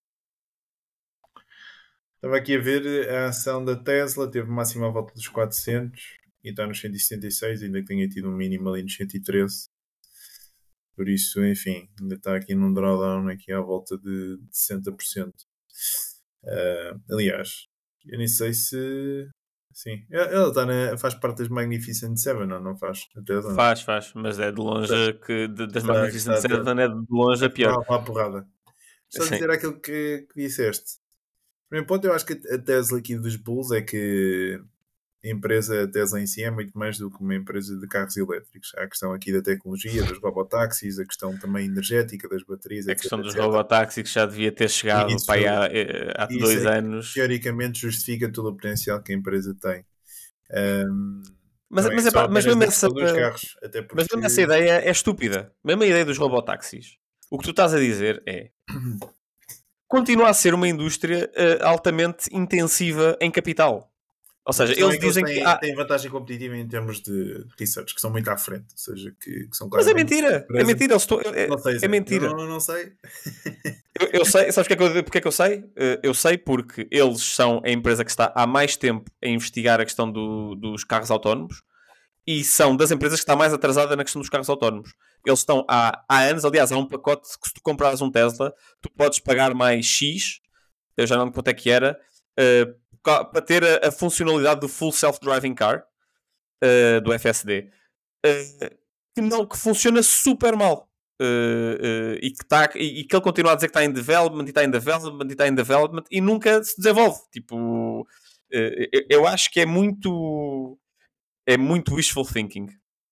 Estava aqui a ver a ação da Tesla, teve máximo à volta dos quatrocentos e está nos cento e setenta e seis, ainda que tenha tido um mínimo ali nos cento e treze. Por isso, enfim, ainda está aqui num drawdown aqui à volta de sessenta por cento. Uh, aliás, eu nem sei se... Sim, ela está na, faz parte das Magnificent Seven, ou não faz? A Tesla, não? Faz, faz, mas é de longe que de, das Está- Magnificent está- Seven é de longe a pior. Uma porrada. Só Sim. dizer aquilo que, que disseste. Primeiro ponto, eu acho que a Tesla aqui dos Bulls é que a empresa a Tesla em si é muito mais do que uma empresa de carros elétricos. Há a questão aqui da tecnologia, dos robotáxis, a questão também energética das baterias, A etc, questão dos etcétera. robotáxis que já devia ter chegado Isso- para aí há, eh, há isso dois é que, anos. Teoricamente justifica todo o potencial que a empresa tem. Um, Mas, não é mas, é só pá, mas apenas mesmo da essa, questão dos carros, até porque... mas mesmo essa ideia é estúpida. Mesmo a ideia dos robotáxis. O que tu estás a dizer é continua a ser uma indústria eh, altamente intensiva em capital. Ou A seja, questão eles é que dizem eles que têm, há... têm vantagem competitiva em termos de research, que são muito à frente, ou seja, que, que são Mas é claramente mentira, é empresas- mentira, eles estão- é, Não sei, é Zé. mentira. Eu não, não sei. Eu, eu sei, sabes porque é, que eu, porque é que eu sei? Eh, Eu sei porque eles são a empresa que está há mais tempo a investigar a questão do- dos carros autónomos e são das empresas que está mais atrasada na questão dos carros autónomos. Eles estão há, há anos, aliás, há um pacote que se tu comprares um Tesla, tu podes pagar mais X, eu já não lembro quanto é que era, eh, ca- para ter a, a funcionalidade do Full Self-Driving Car, eh, do F S D, eh, que, não, que funciona super mal. Uh, uh, e, que tá, e, e que ele continua a dizer que está em development e está em development e está em development e nunca se desenvolve. Tipo, uh, eu, eu acho que é muito é muito wishful thinking.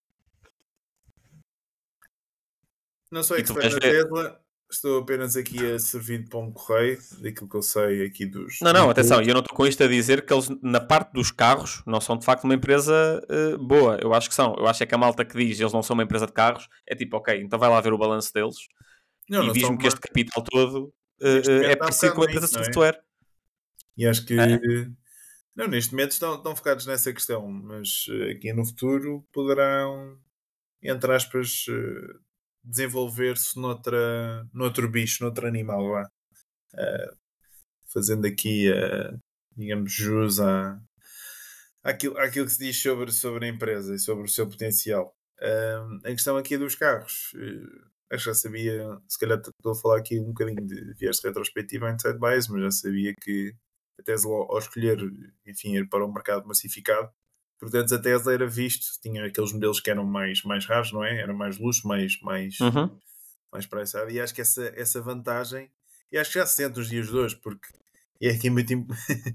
Não sou E tu expert vais na ver... Tesla, estou apenas aqui a servir de pão correio, daquilo que eu sei aqui dos... Não, não, dos atenção, Bulls. eu não estou com isto a dizer que eles, na parte dos carros, não são de facto uma empresa uh, boa. Eu acho que são. Eu acho é que a malta que diz eles não são uma empresa de carros é tipo, ok, então vai lá ver o balanço deles Não, e não são diz-me que uma... este capital todo uh, Neste uh, momento é está parecido focado com uma empresa de nisso, não é? software. E acho que... É? Não, neste momento estão, estão focados nessa questão, mas eh, aqui no futuro poderão, entre aspas, eh, desenvolver-se noutra, noutro bicho, noutro animal, vá. Eh, fazendo aqui, eh, digamos, jus à, àquilo, àquilo que se diz sobre, sobre a empresa e sobre o seu potencial. Um, a questão aqui dos carros, eh, acho que já sabia, se calhar estou a falar aqui um bocadinho de viés de retrospectiva em side bias, mas já sabia que a Tesla, ao escolher, enfim, ir para o mercado massificado, portanto a Tesla era visto, tinha aqueles modelos que eram mais, mais raros, não é? Era mais luxo, mais, mais, Uhum. mais pricado, e acho que essa, essa vantagem, e acho que já se sente nos dias de hoje, porque e é aqui muito imp-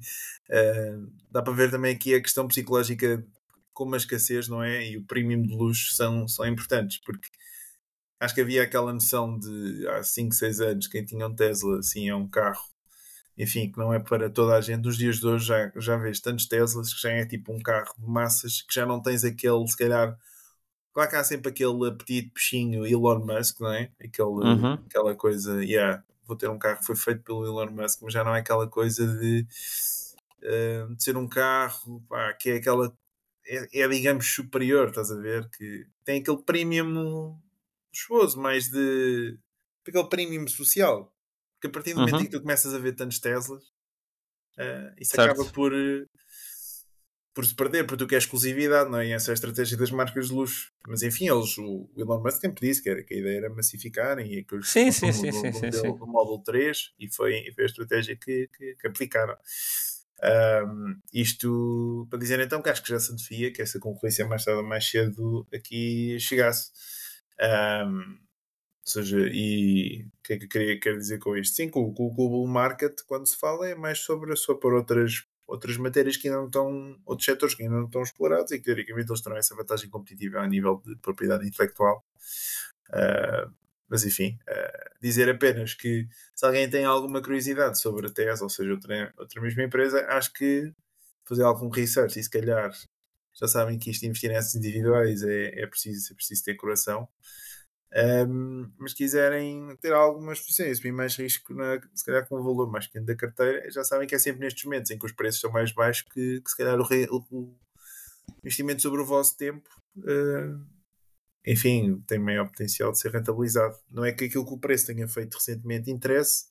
uh, dá para ver também aqui a questão psicológica como a escassez, não é? E o premium de luxo são, são importantes, porque acho que havia aquela noção de há cinco, seis anos quem tinha um Tesla, assim, é um carro, enfim, que não é para toda a gente. Nos dias de hoje já, já vês tantos Teslas que já é tipo um carro de massas, que já não tens aquele, se calhar, claro que há sempre aquele apetite peixinho Elon Musk, não é? Aquele, Uhum. aquela coisa, yeah, vou ter um carro que foi feito pelo Elon Musk, mas já não é aquela coisa de, uh, de ser um carro, pá, que é aquela, é, é digamos superior, estás a ver? Que tem aquele premium luxuoso, mais de aquele premium social, porque a partir do momento em Uhum. que tu começas a ver tantos Teslas, uh, isso Certo. acaba por por se perder, porque tu queres exclusividade, não é? E essa é a estratégia das marcas de luxo. Mas enfim, eles, o Elon Musk sempre disse que, era, que a ideia era massificarem e que eles Sim, sim, do, sim, do, sim, do, sim, modelo, sim. do Model três e foi, e foi a estratégia que, que, que aplicaram. Um, isto para dizer então que acho que já se devia que essa concorrência mais tarde ou mais cedo aqui chegasse. Um, ou seja, e o que é que eu queria quero dizer com isto? Sim, com, com o Global Market, quando se fala, é mais sobre, sobre por outras outras matérias que ainda não estão, outros setores que ainda não estão explorados e que teoricamente eles terão essa vantagem competitiva a nível de propriedade intelectual. Uh, mas enfim, uh, dizer apenas que se alguém tem alguma curiosidade sobre a Tesla, ou seja, outra, outra mesma empresa, acho que fazer algum research e se calhar já sabem que isto investir em essas individuais é, é, preciso, é preciso ter coração. Um, mas quiserem ter algumas posições, assumir mais risco, na, se calhar com um valor mais pequeno da carteira, já sabem que é sempre nestes momentos em que os preços são mais baixos que, que se calhar o, re, o, o investimento sobre o vosso tempo uh, enfim, tem maior potencial de ser rentabilizado. Não é que aquilo que o preço tenha feito recentemente interesse,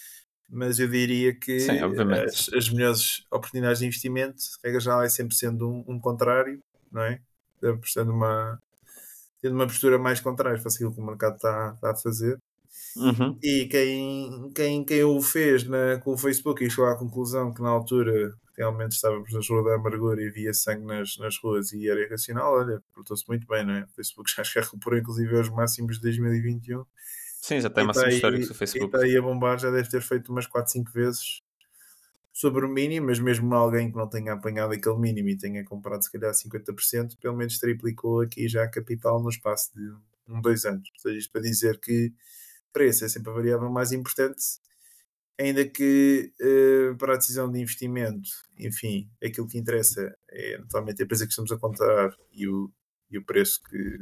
mas eu diria que Sim, obviamente. as, as melhores oportunidades de investimento, regra geral, é sempre sendo um, um contrário, não é? Tendo uma, tendo uma postura mais contrária para aquilo que o mercado está, está a fazer. Uhum. E quem, quem, quem o fez na, com o Facebook e chegou à conclusão que na altura realmente estávamos na rua da amargura e havia sangue nas, nas ruas e era irracional, olha, portou-se muito bem, não é? O Facebook já já recuperou inclusive aos máximos de dois mil e vinte e um. Sim, já tem E está máximos aí, históricos do e Facebook. está aí a bombar, já deve ter feito umas quatro, cinco vezes sobre o mínimo, mas mesmo alguém que não tenha apanhado aquele mínimo e tenha comprado se calhar cinquenta por cento, pelo menos triplicou aqui já a capital no espaço de um, dois anos. Ou seja, isto para dizer que preço é sempre a variável mais importante, ainda que uh, para a decisão de investimento, enfim, aquilo que interessa é naturalmente a empresa que estamos a contar e o, e o preço que,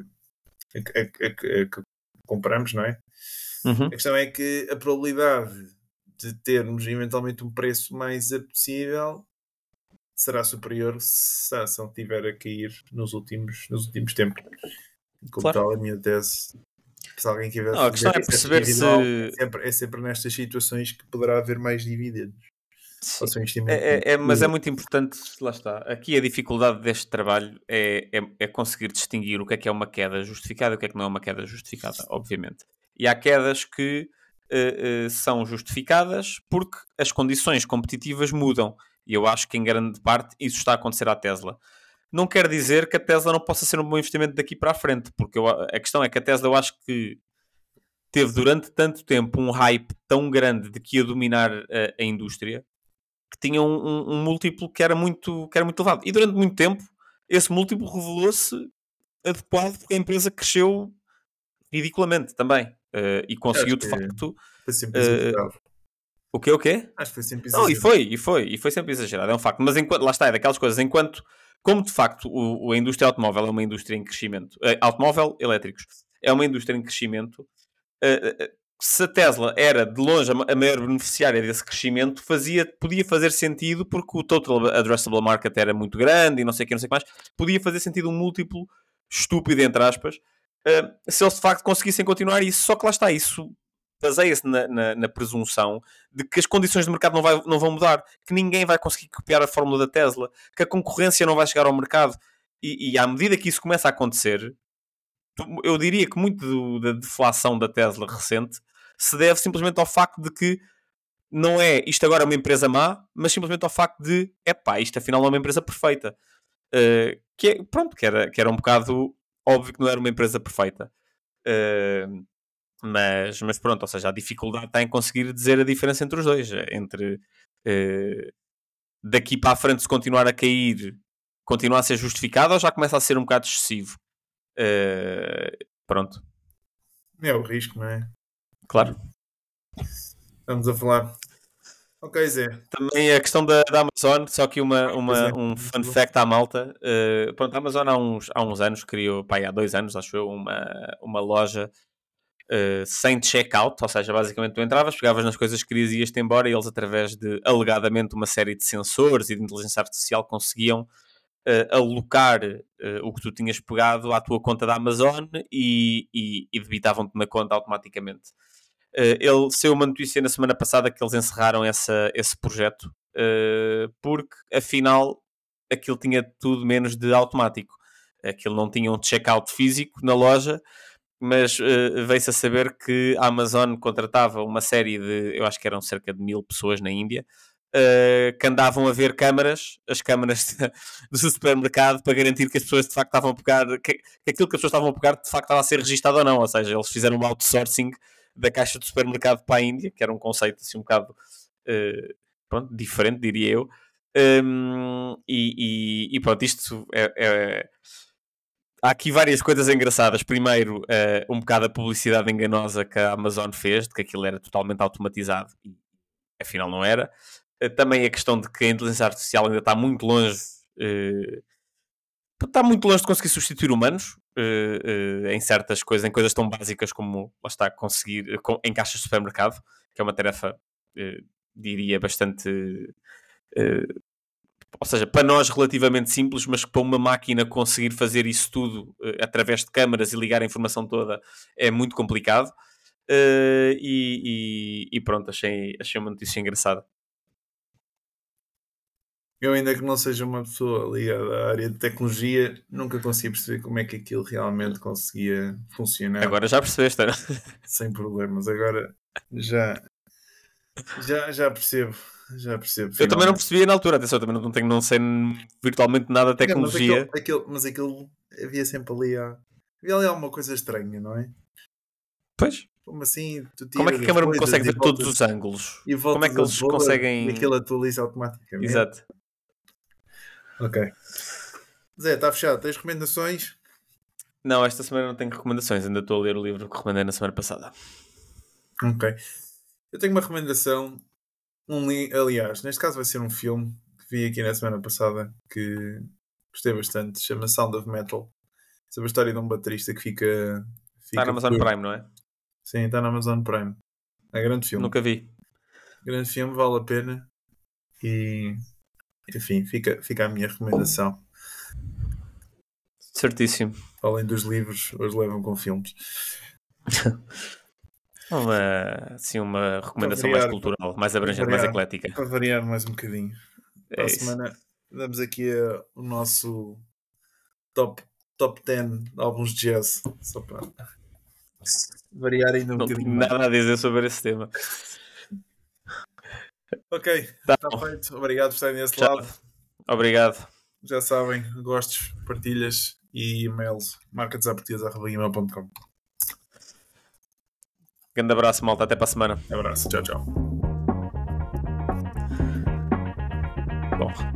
a, a, a, a que compramos, não é? Uhum. A questão é que a probabilidade de termos eventualmente um preço mais apetecível será superior se a ação estiver a cair nos últimos, nos últimos tempos. Como Claro. tal, a minha tese, se alguém quiser Não, a questão fazer é isso perceber individual, se- é sempre, é sempre nestas situações que poderá haver mais dividendos. Sim. Ao seu investimento. É, é- é- mas é muito importante, lá está. Aqui a dificuldade deste trabalho é, é, é conseguir distinguir o que é que é uma queda justificada e o que é que não é uma queda justificada, obviamente. E há quedas que eh, eh, são justificadas porque as condições competitivas mudam. E eu acho que em grande parte isso está a acontecer à Tesla. Não quer dizer que a Tesla não possa ser um bom investimento daqui para a frente, porque eu- a questão é que a Tesla eu acho que teve durante tanto tempo um hype tão grande de que ia dominar a, a indústria que tinha um, um, um múltiplo que era, muito, que era muito elevado. E durante muito tempo esse múltiplo revelou-se adequado porque a empresa cresceu ridiculamente também. Uh, e conseguiu Acho de que facto foi sempre uh, exagerado. o quê, o quê? Acho que foi sempre Não, e exagerado. foi, e foi, e foi sempre exagerado, é um facto. Mas enquanto, lá está, é daquelas coisas, enquanto, como de facto o, a indústria automóvel é uma indústria em crescimento, uh, automóvel elétricos é uma indústria em crescimento, uh, uh, se a Tesla era de longe a maior beneficiária desse crescimento, fazia, podia fazer sentido porque o total addressable market era muito grande e não sei o que, não sei o que mais, podia fazer sentido um múltiplo estúpido, entre aspas, uh, se eles de facto conseguissem continuar isso. Só que lá está, isso baseia-se na, na, na presunção de que as condições de mercado não, vai, não vão mudar, que ninguém vai conseguir copiar a fórmula da Tesla, que a concorrência não vai chegar ao mercado. E, e à medida que isso começa a acontecer, eu diria que muito do, da deflação da Tesla recente se deve simplesmente ao facto de que não é isto agora é uma empresa má, mas simplesmente ao facto de epá, isto afinal não é uma empresa perfeita. Uh, que é, pronto, que era, que era um bocado óbvio que não era uma empresa perfeita. Uh, mas, mas pronto, ou seja, a dificuldade está em conseguir dizer a diferença entre os dois. Entre uh, daqui para a frente se continuar a cair, continua a ser justificado ou já começa a ser um bocado excessivo. Uh, pronto. É o risco, não é? Claro. Vamos a falar. Ok, Zé. Também a questão da, da Amazon, só que uma, uma, um fun fact à malta. Uh, pronto, a Amazon há uns, há uns anos criou, pá, há dois anos, acho eu, uma, uma loja uh, sem checkout, ou seja, basicamente tu entravas, pegavas nas coisas que querias e ias-te embora e eles, através de, alegadamente, uma série de sensores e de inteligência artificial, conseguiam uh, alocar uh, o que tu tinhas pegado à tua conta da Amazon e, e, e debitavam-te na conta automaticamente. Uh, ele saiu uma notícia na semana passada que eles encerraram essa, esse projeto uh, porque afinal aquilo tinha tudo menos de automático. Aquilo não tinha um checkout físico na loja, mas uh, veio-se a saber que a Amazon contratava uma série de, eu acho que eram cerca de mil pessoas na Índia, uh, que andavam a ver câmaras, as câmaras do supermercado, para garantir que as pessoas de facto estavam a pegar, que, que aquilo que as pessoas estavam a pegar de facto estava a ser registado ou não. Ou seja, eles fizeram um outsourcing da caixa de supermercado para a Índia, que era um conceito assim um bocado uh, pronto, diferente, diria eu. Um, e, e, e pronto, isto é, é... Há aqui várias coisas engraçadas. Primeiro, uh, um bocado a publicidade enganosa que a Amazon fez, de que aquilo era totalmente automatizado e afinal não era. Uh, também a questão de que a inteligência artificial ainda está muito longe uh, está muito longe de conseguir substituir humanos uh, uh, em certas coisas, em coisas tão básicas como, lá está, conseguir, uh, com, em caixas de supermercado, que é uma tarefa, uh, diria, bastante uh, ou seja, para nós relativamente simples, mas que para uma máquina conseguir fazer isso tudo uh, através de câmaras e ligar a informação toda é muito complicado. Uh, e, e, e pronto, achei, achei uma notícia engraçada. Eu, ainda que não seja uma pessoa ligada à área de tecnologia, nunca consegui perceber como é que aquilo realmente conseguia funcionar. Agora já percebeste, não? Sem problemas. Agora já, já, já percebo. Já percebo. Eu finalmente. também não percebia na altura, atenção, também não, tenho, não sei virtualmente nada de tecnologia. Não, mas, aquilo, aquilo, mas aquilo havia sempre ali, havia ali alguma coisa estranha, não é? Pois. Como assim? Tu Como é que a câmera me consegue ver todos os ângulos? E como é que eles bola, conseguem... E aquilo atualiza automaticamente. Exato. Ok. Zé, está fechado. Tens recomendações? Não, esta semana não tenho recomendações. Ainda estou a ler o livro que recomendei na semana passada. Ok. Eu tenho uma recomendação. Um li... Aliás, neste caso vai ser um filme que vi aqui na semana passada que gostei bastante. Chama Sound of Metal. Sobre a história de um baterista que fica... fica está na Amazon por... Prime, não é? Sim, está na Amazon Prime. É grande filme. Nunca vi. Grande filme, vale a pena. E... Enfim, fica, fica a minha recomendação. Certíssimo. Além dos livros, hoje levam com filmes. Uma, assim, uma recomendação variar, mais cultural, mais abrangente, variar, mais eclética. Para variar mais um bocadinho. É Para a isso. semana damos aqui a, o nosso top, top dez de álbuns de jazz. Só para variar ainda um Não bocadinho tenho mais. nada a dizer sobre esse tema. Ok, Tá está feito. Obrigado por estarem desse Tchau. lado. Obrigado. Já sabem, gostos, partilhas e e-mails. marca desapartidas arroba gmail ponto com. Grande abraço, malta. Até para a semana. Abraço. Tchau, tchau. Bom.